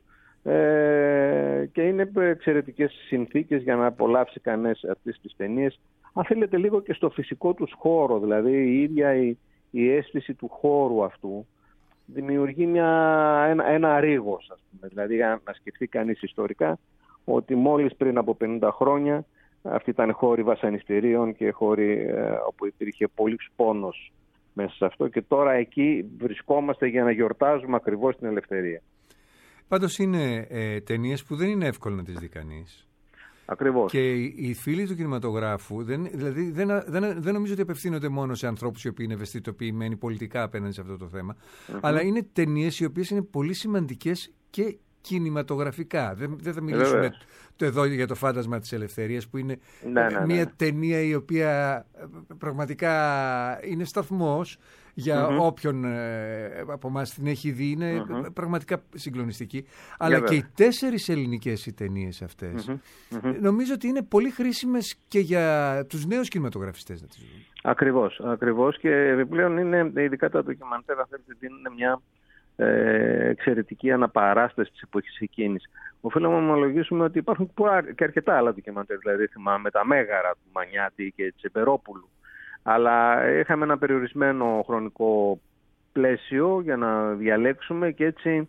και είναι εξαιρετικές συνθήκες για να απολαύσει κανείς αυτές τις ταινίες. Αν θέλετε λίγο και στο φυσικό τους χώρο, δηλαδή η ίδια η αίσθηση του χώρου αυτού δημιουργεί ένα ρίγος, ας πούμε. Δηλαδή να σκεφτεί κανείς ιστορικά ότι μόλις πριν από 50 χρόνια αυτοί ήταν χώροι βασανιστήριων και χώροι όπου υπήρχε πολύς πόνος μέσα σε αυτό, και τώρα εκεί βρισκόμαστε για να γιορτάζουμε ακριβώς την ελευθερία. Πάντως είναι ταινίες που δεν είναι εύκολο να τις δει κανείς. Ακριβώς. Και οι φίλοι του κινηματογράφου δεν νομίζω ότι απευθύνονται μόνο σε ανθρώπους οι οποίοι είναι ευαισθητοποιημένοι πολιτικά απέναντι σε αυτό το θέμα, αλλά είναι ταινίες οι οποίες είναι πολύ σημαντικές και κινηματογραφικά. Δεν θα μιλήσουμε εδώ για το Φάντασμα της Ελευθερίας, που είναι μια ταινία η οποία πραγματικά είναι σταθμός για όποιον από εμάς την έχει δει. Είναι πραγματικά συγκλονιστική. Αλλά και οι 4 ελληνικές οι ταινίες αυτές νομίζω ότι είναι πολύ χρήσιμες και για τους νέους κινηματογραφιστές να τις δουν. Ακριβώς, και επιπλέον είναι ειδικά τα ντοκιμαντέρ, δίνουν μια εξαιρετική αναπαράσταση της εποχής εκείνης. Οφείλουμε να ομολογήσουμε ότι υπάρχουν και αρκετά άλλα ντοκιμαντέρ, δηλαδή θυμάμαι τα Μέγαρα του Μανιάτη και Τσεμπερόπουλου, αλλά είχαμε ένα περιορισμένο χρονικό πλαίσιο για να διαλέξουμε, και έτσι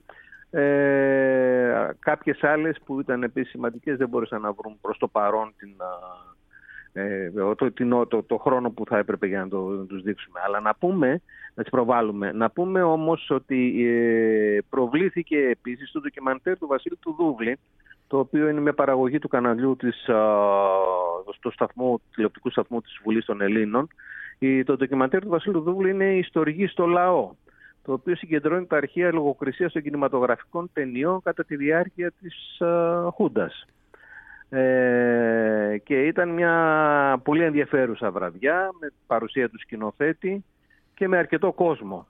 κάποιες άλλες που ήταν επίσης σημαντικές δεν μπορούσαν να βρουν προς το παρόν το χρόνο που θα έπρεπε για να τους δείξουμε. Αλλά να τις προβάλλουμε. Να πούμε όμως ότι προβλήθηκε επίσης το ντοκιμαντέρ του Βασίλη του Δούβλη, το οποίο είναι μια παραγωγή του καναλιού του τηλεοπτικού σταθμού της Βουλής των Ελλήνων. Το ντοκιμαντέρ του Βασίλη του Δούβλη είναι η Ιστορική στο λαό, το οποίο συγκεντρώνει τα αρχεία λογοκρισίας των κινηματογραφικών ταινιών κατά τη διάρκεια της Χούντας. Και ήταν μια πολύ ενδιαφέρουσα βραδιά με παρουσία του σκηνοθέτη και με αρκετό κόσμο.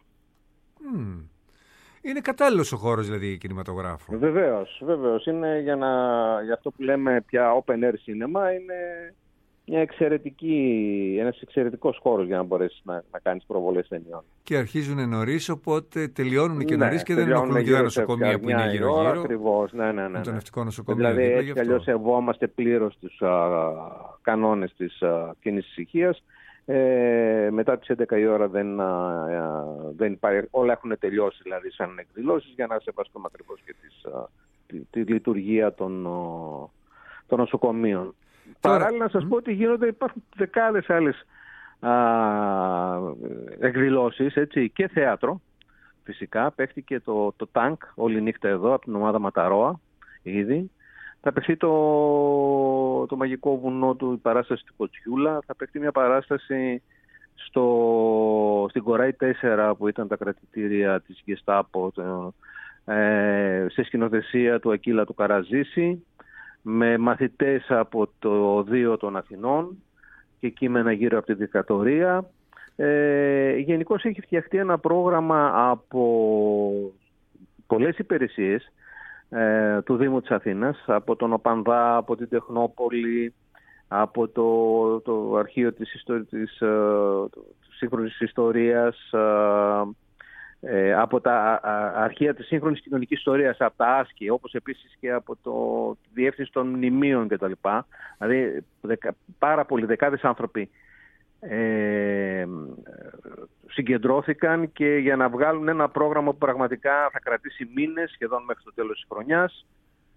Είναι κατάλληλος ο χώρος δηλαδή κινηματογράφου. Βεβαίως. Είναι για αυτό που λέμε πια open air cinema, είναι ένας εξαιρετικός χώρος για να μπορέσεις να κάνεις προβολές ταινιών. Και αρχίζουν νωρίς, οπότε τελειώνουν και νωρίς και δεν ενοχλούν και τα νοσοκομεία που είναι γύρω-γύρω. Ακριβώς, ναι. Με το ναυτικό νοσοκομείο. Δηλαδή έτσι κι αλλιώς σεβόμαστε πλήρως τους κανόνες της κίνησης ησυχίας. Μετά τις 11 η ώρα δεν υπάρχει, όλα έχουν τελειώσει δηλαδή σαν εκδηλώσεις, για να σεβαστούμε ακριβώς και τη λειτουργία των νοσοκομείων. Παράλληλα να σας πω ότι υπάρχουν δεκάδες άλλες εκδηλώσεις, έτσι, και θέατρο. Φυσικά παίχτηκε το Τάνκ όλη νύχτα εδώ από την ομάδα Ματαρόα ήδη. Θα παιχτεί το μαγικό βουνό του, η παράσταση του Κοτσιούλα. Θα παιχτεί μια παράσταση στην Κοράη 4 που ήταν τα κρατητήρια της Γεστάπο, σε σκηνοθεσία του Ακύλα του Καραζίση, με μαθητές από το Οδείο των Αθηνών και κείμενα γύρω από τη δικτατορία. Γενικώς έχει φτιαχτεί ένα πρόγραμμα από πολλές υπηρεσίες του Δήμου της Αθήνας, από τον Οπανδά, από την Τεχνόπολη, από το αρχείο της σύγχρονης ιστορίας, από τα αρχεία της σύγχρονης κοινωνικής ιστορίας, από τα άσκη, όπως επίσης και από τη διεύθυνση των μνημείων κτλ. Δηλαδή πάρα πολλοί δεκάδες άνθρωποι συγκεντρώθηκαν και για να βγάλουν ένα πρόγραμμα που πραγματικά θα κρατήσει μήνες, σχεδόν μέχρι το τέλος της χρονιάς,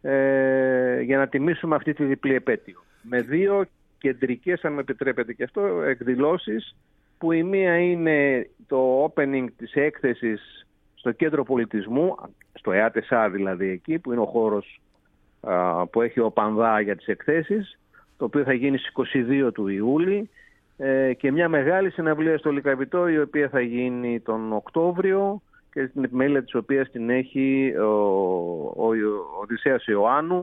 για να τιμήσουμε αυτή τη διπλή επέτειο. Με δύο κεντρικές, αν με επιτρέπετε και αυτό, εκδηλώσεις, που η μία είναι το opening της έκθεσης στο Κέντρο Πολιτισμού, στο ΕΑΤΕΣΑ δηλαδή εκεί, που είναι ο χώρος που έχει ο Πανδά για τις εκθέσεις, το οποίο θα γίνει στις 22 του Ιούλη, και μια μεγάλη συναυλία στο Λυκαβητό, η οποία θα γίνει τον Οκτώβριο και την επιμέλεια της οποίας την έχει ο Οδυσσέας Ιωάννου,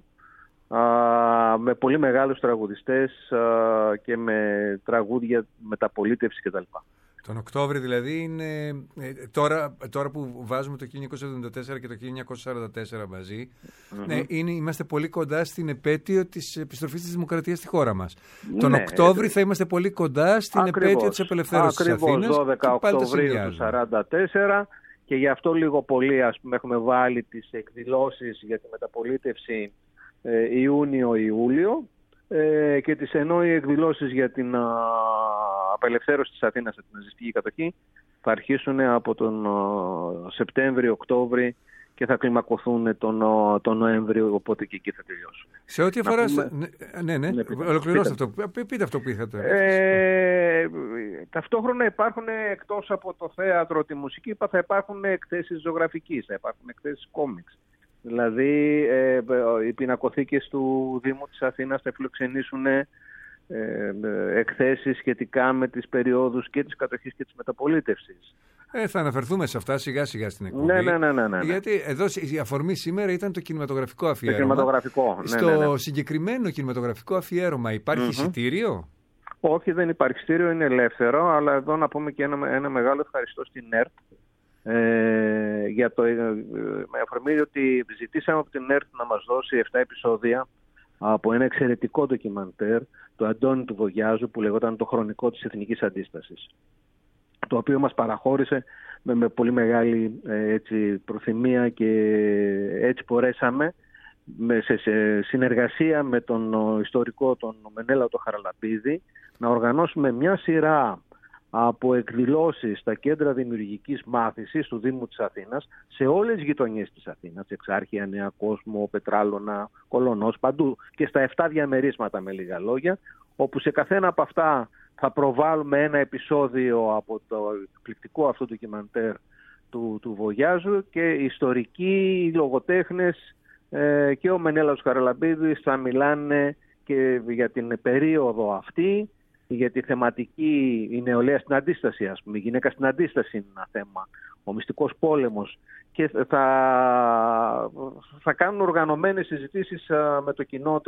με πολύ μεγάλους τραγουδιστές και με τραγούδια μεταπολίτευση κτλ. Τον Οκτώβριο δηλαδή είναι τώρα που βάζουμε το 1974 και το 1944 μαζί, ναι, είμαστε πολύ κοντά στην επέτειο της επιστροφής της δημοκρατίας στη χώρα μας. Ναι, τον Οκτώβριο θα είμαστε πολύ κοντά στην επέτειο της απελευθέρωσης της Αθήνας. 12 Οκτωβρίου του 1944, και γι' αυτό λίγο πολύ έχουμε βάλει τις εκδηλώσεις για τη μεταπολίτευση Ιούνιο-Ιούλιο, και τις ενώ οι εκδηλώσεις για την απελευθέρωση της Αθήνας από την ναζιστική κατοχή θα αρχίσουν από τον Σεπτέμβριο-Οκτώβριο και θα κλιμακωθούν τον Νοέμβριο, οπότε και εκεί θα τελειώσουν. Σε ό,τι αφορά... Ναι, ολοκληρώστε αυτό. Πείτε αυτό που είχατε. Ταυτόχρονα υπάρχουν, εκτός από το θέατρο, τη μουσική, θα υπάρχουν εκθέσεις ζωγραφικής, θα υπάρχουν εκθέσεις κόμιξ. Δηλαδή οι πινακοθήκες του Δήμου της Αθήνας θα φιλοξενήσουν εκθέσεις σχετικά με τις περιόδους και της κατοχής και της μεταπολίτευσης. Θα αναφερθούμε σε αυτά σιγά σιγά στην εκπομπή. Ναι. Γιατί εδώ η αφορμή σήμερα ήταν το κινηματογραφικό αφιέρωμα. Στο συγκεκριμένο κινηματογραφικό αφιέρωμα υπάρχει εισιτήριο? Όχι, δεν υπάρχει εισιτήριο, είναι ελεύθερο, αλλά εδώ να πούμε και ένα μεγάλο ευχαριστώ στην ΕΡΤ, με αφορμή ότι ζητήσαμε από την ΕΡΤ να μας δώσει 7 επεισόδια από ένα εξαιρετικό ντοκιμαντέρ του Αντώνη του Βογιάζου που λεγόταν «Το χρονικό της εθνικής αντίστασης», το οποίο μας παραχώρησε με πολύ μεγάλη προθυμία, και έτσι μπορέσαμε σε συνεργασία με τον ιστορικό τον Μενέλαο το Χαραλαμπίδη να οργανώσουμε μια σειρά από εκδηλώσεις στα κέντρα δημιουργικής μάθησης του Δήμου της Αθήνας, σε όλες τις γειτονιές της Αθήνας, Εξάρχεια, Νέα Κόσμο, Πετράλωνα, Κολονός, παντού, και στα 7 διαμερίσματα με λίγα λόγια, όπου σε καθένα από αυτά θα προβάλλουμε ένα επεισόδιο από το εκπληκτικό αυτό ντοκιμαντέρ του Βογιάζου, και οι ιστορικοί, οι λογοτέχνες και ο Μενέλαος Χαραλαμπίδης θα μιλάνε και για την περίοδο αυτή, για τη θεματική, η νεολαία στην αντίσταση, ας πούμε, η γυναίκα στην αντίσταση είναι ένα θέμα, ο μυστικός πόλεμος, και θα κάνουν οργανωμένες συζητήσεις με το κοινό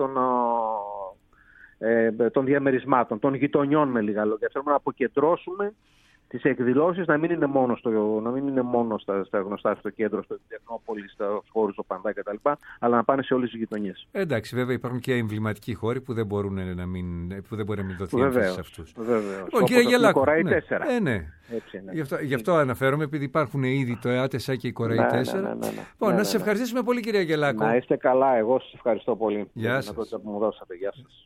των διαμερισμάτων, των γειτονιών, με λίγα λόγια. Θέλουμε να αποκεντρώσουμε τις εκδηλώσεις, να μην είναι μόνο στα γνωστά, στο κέντρο, στο Τεχνόπολη, στα χώρους, στο Παντά κτλ., αλλά να πάνε σε όλες τις γειτονιές. Εντάξει, βέβαια υπάρχουν και εμβληματικοί χώροι που δεν μπορεί να μην δοθεί έμφαση σε αυτούς. Βεβαίως. Κύριε Γελάκο, Κοραή 4. Ναι. Έτσι είναι. Γι' αυτό αναφέρομαι, επειδή υπάρχουν ήδη το ΕΑΤΕΣΑ και η Κοραή 4. Ναι. Να σας ευχαριστήσουμε πολύ, κύριε Γελάκο. Να είστε καλά, εγώ σας ευχαριστώ πολύ. Γεια σας. Για την δυνατότητα που μου δώσατε. Γεια σας.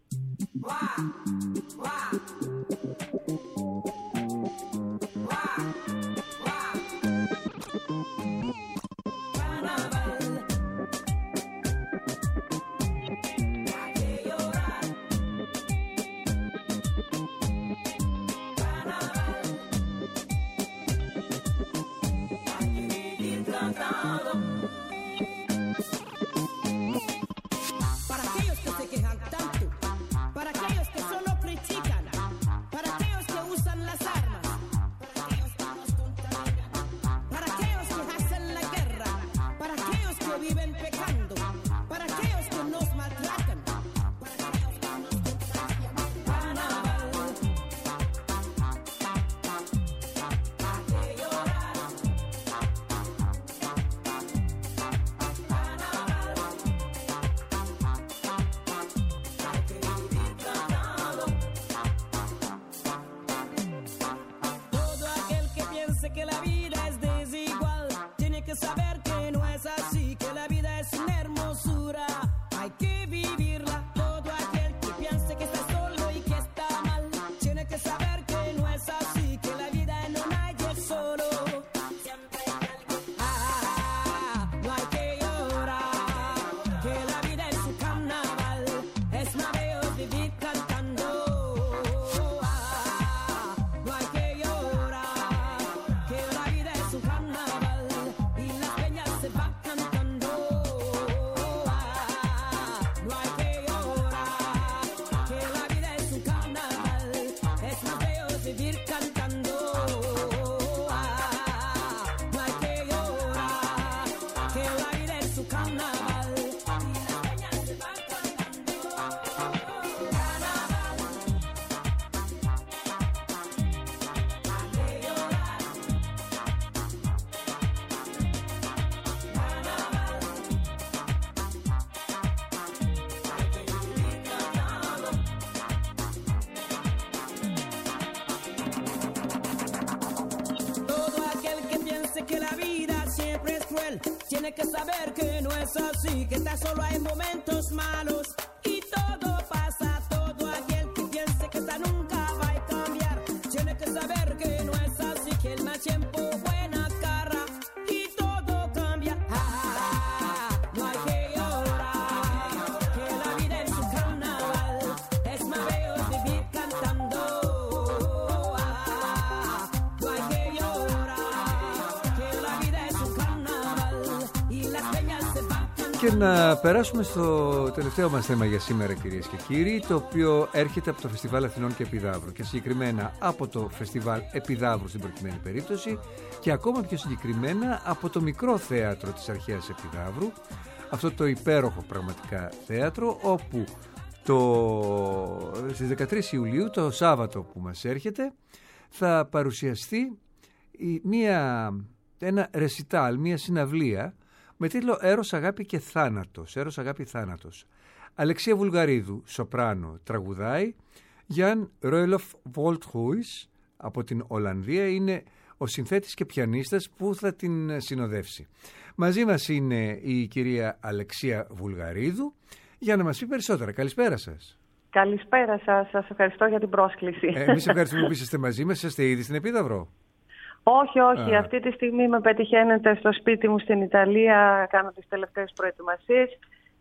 Para aquellos que se quejan tanto, para aquellos que solo critican, para aquellos que usan las armas, para aquellos que nos contaminan, para aquellos que hacen la guerra, para aquellos que viven pecando, para aquellos que nos maltratan, para aquellos que nos contagian. Carnaval, hay que llorar. Todo aquel que piense que la vida es desigual tiene que saber que no es así, que la vida es una hermosura, hay que vivirla. Todo aquel que piense que está solo y que está mal tiene que saber que no es así, que la vida no hay de solo. Siempre hay alguien. No hay que llorar, que la vida es un carnaval, es más bello vivir cantando. No hay que llorar, que la vida es un carnaval y las peñas se van cantando. No hay que llorar, que la vida es un carnaval, es más bello vivir cantando. No hay que llorar, que la vida es un carnaval y las peñas se van cantando. Carnaval. Todo aquel que piense que la vida siempre es cruel tiene que saber que no es así, que tan solo hay momentos malos y todo pasa. Todo aquel que piense que esta nunca va a cambiar tiene que saber que no es así, que el mal tiempo buena cara y todo cambia. No hay que llorar, que la vida es un carnaval, es más bello vivir cantando. No hay que llorar, que la vida es un carnaval y las peñas se van cantando. Και να περάσουμε στο τελευταίο μας θέμα για σήμερα, κυρίες και κύριοι, το οποίο έρχεται από το Φεστιβάλ Αθηνών και Επιδαύρου, και συγκεκριμένα από το Φεστιβάλ Επιδαύρου στην προκειμένη περίπτωση, και ακόμα πιο συγκεκριμένα από το Μικρό Θέατρο της Αρχαίας Επιδαύρου, αυτό το υπέροχο πραγματικά θέατρο, όπου στις 13 Ιουλίου, το Σάββατο που μας έρχεται, θα παρουσιαστεί ένα ρεσιτάλ, μια συναυλία με τίτλο «Έρος, αγάπη και θάνατος». «Έρος, αγάπη, θάνατος». Αλεξία Βουλγαρίδου, σοπράνο, τραγουδάει. Γιάν Ρόιλοφ Βολτχούις από την Ολλανδία είναι ο συνθέτης και πιανίστας που θα την συνοδεύσει. Μαζί μας είναι η κυρία Αλεξία Βουλγαρίδου για να μας πει περισσότερα. Καλησπέρα σας. Καλησπέρα σας. Σας ευχαριστώ για την πρόσκληση. Εμείς ευχαριστούμε που είσαστε μαζί μας. Είστε ήδη στην Επίδαυρο? Όχι. Αυτή τη στιγμή με πετυχαίνετε στο σπίτι μου στην Ιταλία. Κάνω τις τελευταίες προετοιμασίες.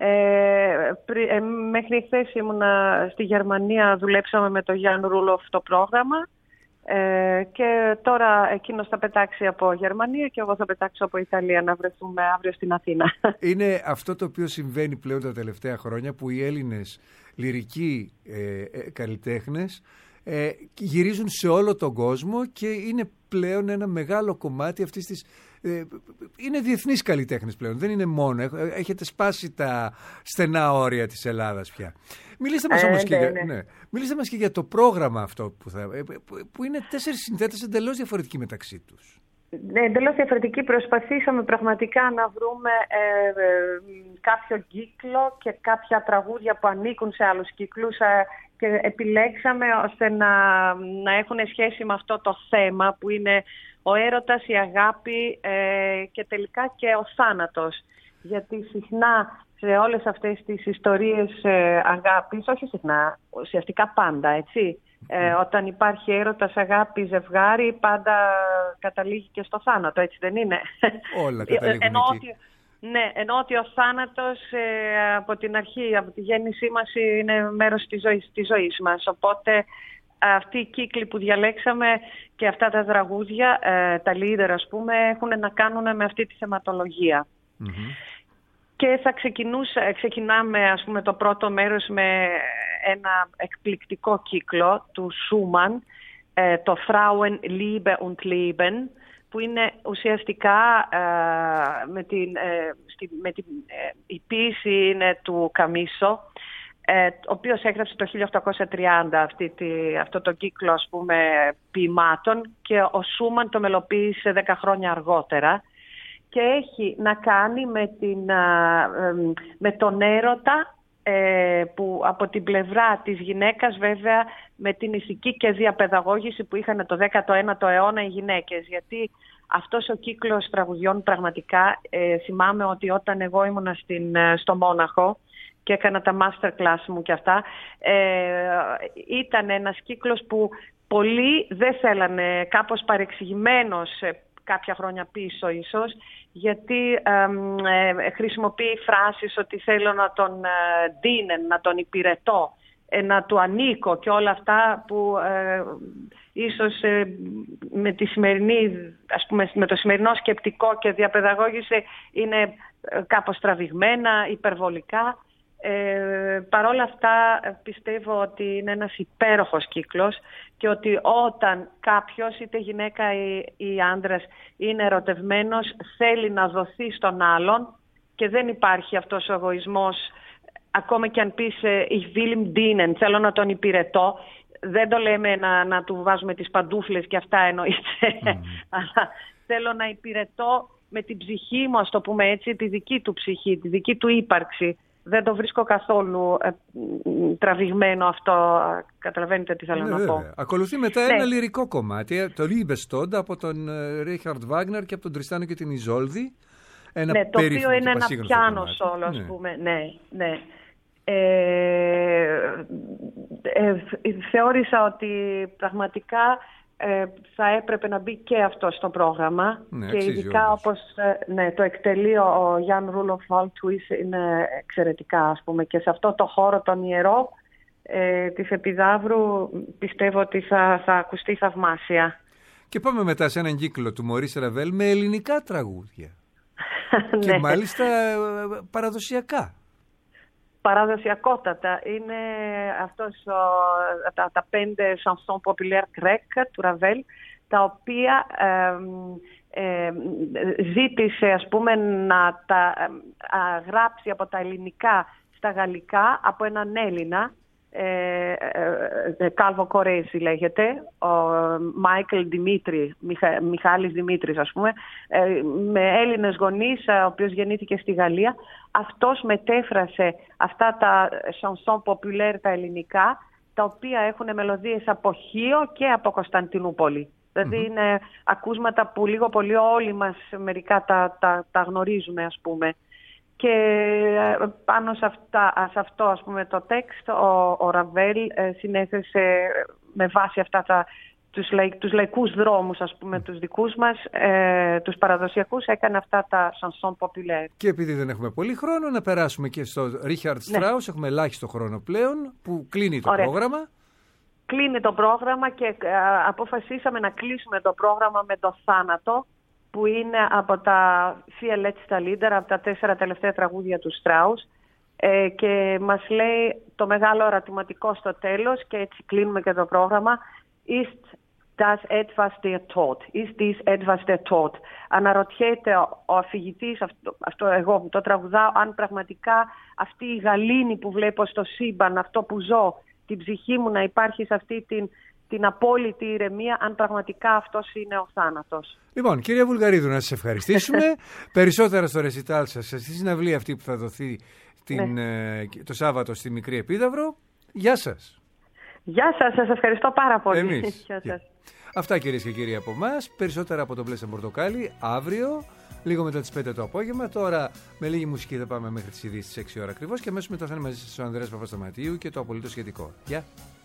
Μέχρι χθες ήμουνα στη Γερμανία, δουλέψαμε με τον Γιάν Ρούλοφ το πρόγραμμα. Και τώρα εκείνος θα πετάξει από Γερμανία και εγώ θα πετάξω από Ιταλία, να βρεθούμε αύριο στην Αθήνα. Είναι αυτό το οποίο συμβαίνει πλέον τα τελευταία χρόνια, που οι Έλληνες λυρικοί καλλιτέχνες γυρίζουν σε όλο τον κόσμο και είναι πλέον ένα μεγάλο κομμάτι αυτής της... είναι διεθνείς καλλιτέχνες πλέον, δεν είναι μόνο. Έχετε σπάσει τα στενά όρια της Ελλάδας πια. Μιλήστε μας όμως μιλήστε μας και για το πρόγραμμα αυτό που είναι 4 συνθέτες εντελώς διαφορετικοί μεταξύ τους. Ναι, εντελώς διαφορετική. Προσπαθήσαμε πραγματικά να βρούμε κάποιο κύκλο και κάποια τραγούδια που ανήκουν σε άλλους κύκλους και επιλέξαμε ώστε να έχουν σχέση με αυτό το θέμα που είναι ο έρωτας, η αγάπη και τελικά και ο θάνατος. Γιατί συχνά σε όλες αυτές τις ιστορίες αγάπης, όχι συχνά, ουσιαστικά πάντα, έτσι, όταν υπάρχει έρωτας, αγάπη, ζευγάρι, πάντα καταλήγει και στο θάνατο, έτσι δεν είναι? Όλα καταλήγουν εκεί. Ναι, ενώ ότι ο θάνατος από την αρχή, από τη γέννησή μας είναι μέρος της ζωής μας. Οπότε αυτοί οι κύκλοι που διαλέξαμε και αυτά τα τραγούδια, τα leader ας πούμε, έχουν να κάνουν με αυτή τη θεματολογία. Και θα ξεκινάμε ας πούμε το πρώτο μέρος με ένα εκπληκτικό κύκλο του Σούμαν, το Frauen Liebe und Leben, που είναι ουσιαστικά η ποίηση είναι του Καμίσο, ο οποίος έγραψε το 1830 αυτό το κύκλο ας πούμε ποιημάτων και ο Σούμαν το μελοποίησε 10 χρόνια αργότερα και έχει να κάνει με τον έρωτα που από την πλευρά της γυναίκας βέβαια με την ηθική και διαπαιδαγώγηση που είχαν το 19ο αιώνα οι γυναίκες, γιατί αυτός ο κύκλος τραγουδιών πραγματικά θυμάμαι ότι όταν εγώ ήμουνα στο Μόναχο και έκανα τα masterclass μου και αυτά, ήταν ένας κύκλος που πολλοί δεν θέλανε, κάπως παρεξηγημένος κάποια χρόνια πίσω ίσως, γιατί χρησιμοποιεί φράσεις ότι θέλω να τον δίνεν, να τον υπηρετώ, να του ανήκω και όλα αυτά που ίσως με τη σημερινή, ας πούμε, με το σημερινό σκεπτικό και διαπαιδαγώγηση είναι κάπως τραβηγμένα, υπερβολικά. Παρόλα αυτά πιστεύω ότι είναι ένας υπέροχος κύκλος και ότι όταν κάποιος, είτε γυναίκα ή άντρας, είναι ερωτευμένος, θέλει να δοθεί στον άλλον και δεν υπάρχει αυτός ο εγωισμός, ακόμα και αν πεις ich will ihm dienen, θέλω να τον υπηρετώ, δεν το λέμε να του βάζουμε τις παντούφλες και αυτά εννοείται, αλλά θέλω να υπηρετώ με την ψυχή μου, ας το πούμε έτσι, τη δική του ψυχή, τη δική του ύπαρξη. Δεν το βρίσκω καθόλου τραβηγμένο αυτό. Καταλαβαίνετε τι θέλω να πω. Ακολουθεί μετά ένα λυρικό κομμάτι, το Liebestod από τον Ρίχαρντ Βάγνερ και από τον Τριστάνο και την Ιζόλδη. Το οποίο είναι ένα πιάνο σόλο, ας πούμε. Ναι. Θεώρησα ότι πραγματικά θα έπρεπε να μπει και αυτό στο πρόγραμμα και ειδικά όπως το εκτελεί ο Γιάν Ρούλοφ Βαλτουίς είναι εξαιρετικά, ας πούμε, και σε αυτό το χώρο τον ιερό της Επιδαύρου πιστεύω ότι θα ακουστεί θαυμάσια. Και πάμε μετά σε έναν κύκλο του Μωρίς Ραβέλ με ελληνικά τραγούδια και μάλιστα παραδοσιακά. Παραδοσιακότατα είναι αυτός τα 5 chansons populaires grecques του Ραβέλ, τα οποία ζήτησε ας πούμε να τα γράψει από τα ελληνικά στα γαλλικά από έναν Έλληνα, Κάλβο Κορέζη λέγεται, ο Μιχάλης Δημήτρης ας πούμε, με Έλληνες γονείς, ο οποίος γεννήθηκε στη Γαλλία. Αυτός μετέφρασε αυτά τα chanson populaire τα ελληνικά, τα οποία έχουν μελωδίες από Χίο και από Κωνσταντινούπολη. Δηλαδή είναι ακούσματα που λίγο πολύ όλοι μας μερικά τα γνωρίζουμε ας πούμε. Και πάνω σε αυτό ας πούμε το τέξτ ο Ραβέλ συνέθεσε με βάση αυτά τους λαϊκούς δρόμους ας πούμε τους δικούς μας, τους παραδοσιακούς, έκανε αυτά τα chanson populaire. Και επειδή δεν έχουμε πολύ χρόνο να περάσουμε και στο Ρίχαρντ Στράους, έχουμε ελάχιστο χρόνο πλέον που κλείνει το πρόγραμμα. Κλείνει το πρόγραμμα και αποφασίσαμε να κλείσουμε το πρόγραμμα με το θάνατο, που είναι από τα Vier letzte Lieder, από τα 4 τελευταία τραγούδια του Στράους. και μας λέει το μεγάλο ερωτηματικό στο τέλος, και έτσι κλείνουμε και το πρόγραμμα. Ist das etwas der Tod? Ist dies etwas der Tod? Αναρωτιέται ο αφηγητής, αυτό εγώ το τραγουδάω, αν πραγματικά αυτή η γαλήνη που βλέπω στο σύμπαν, αυτό που ζω, την ψυχή μου να υπάρχει σε αυτή την απόλυτη ηρεμία, αν πραγματικά αυτός είναι ο θάνατος. Λοιπόν, κυρία Βουλγαρίδου, να σας ευχαριστήσουμε. Περισσότερα στο ρεσιτάλ σας, στη συναυλία αυτή που θα δοθεί το Σάββατο στη Μικρή Επίδαυρο. Γεια σας. Γεια σας, σας ευχαριστώ πάρα πολύ. Εμείς. Γεια σας. Αυτά, κυρίες και κύριοι, από εμάς. Περισσότερα από το Μπλε Πορτοκάλι αύριο, λίγο μετά τις 5 το απόγευμα. Τώρα με λίγη μουσική θα πάμε μέχρι τις ειδήσεις στις 6 ώρα ακριβώς και αμέσως μετά θα είναι μαζί σας ο Ανδρέας Παπασταματίου και το απολύτως σχετικό. Γεια.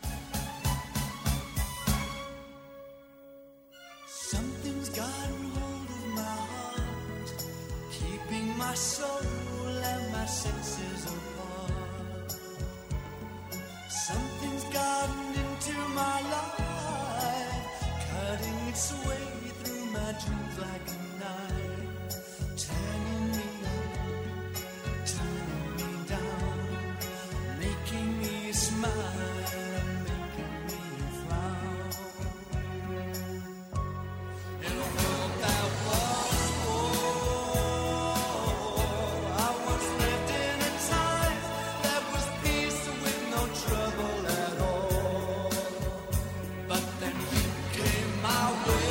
Its way through my dreams like a knife, turning me up, turning me down, making me smile, making me frown. In a world that was war, I once lived in a time that was peace with no trouble at all. But then you came my way.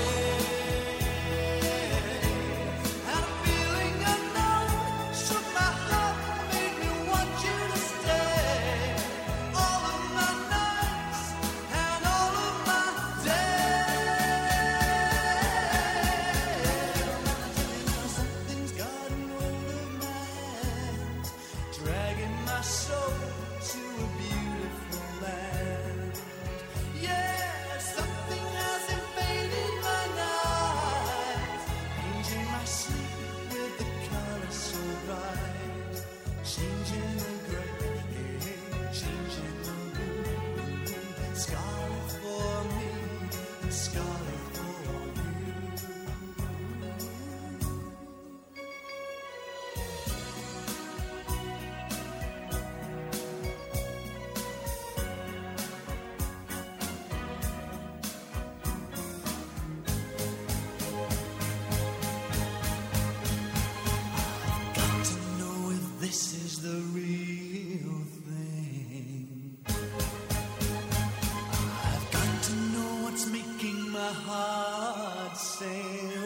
Heart say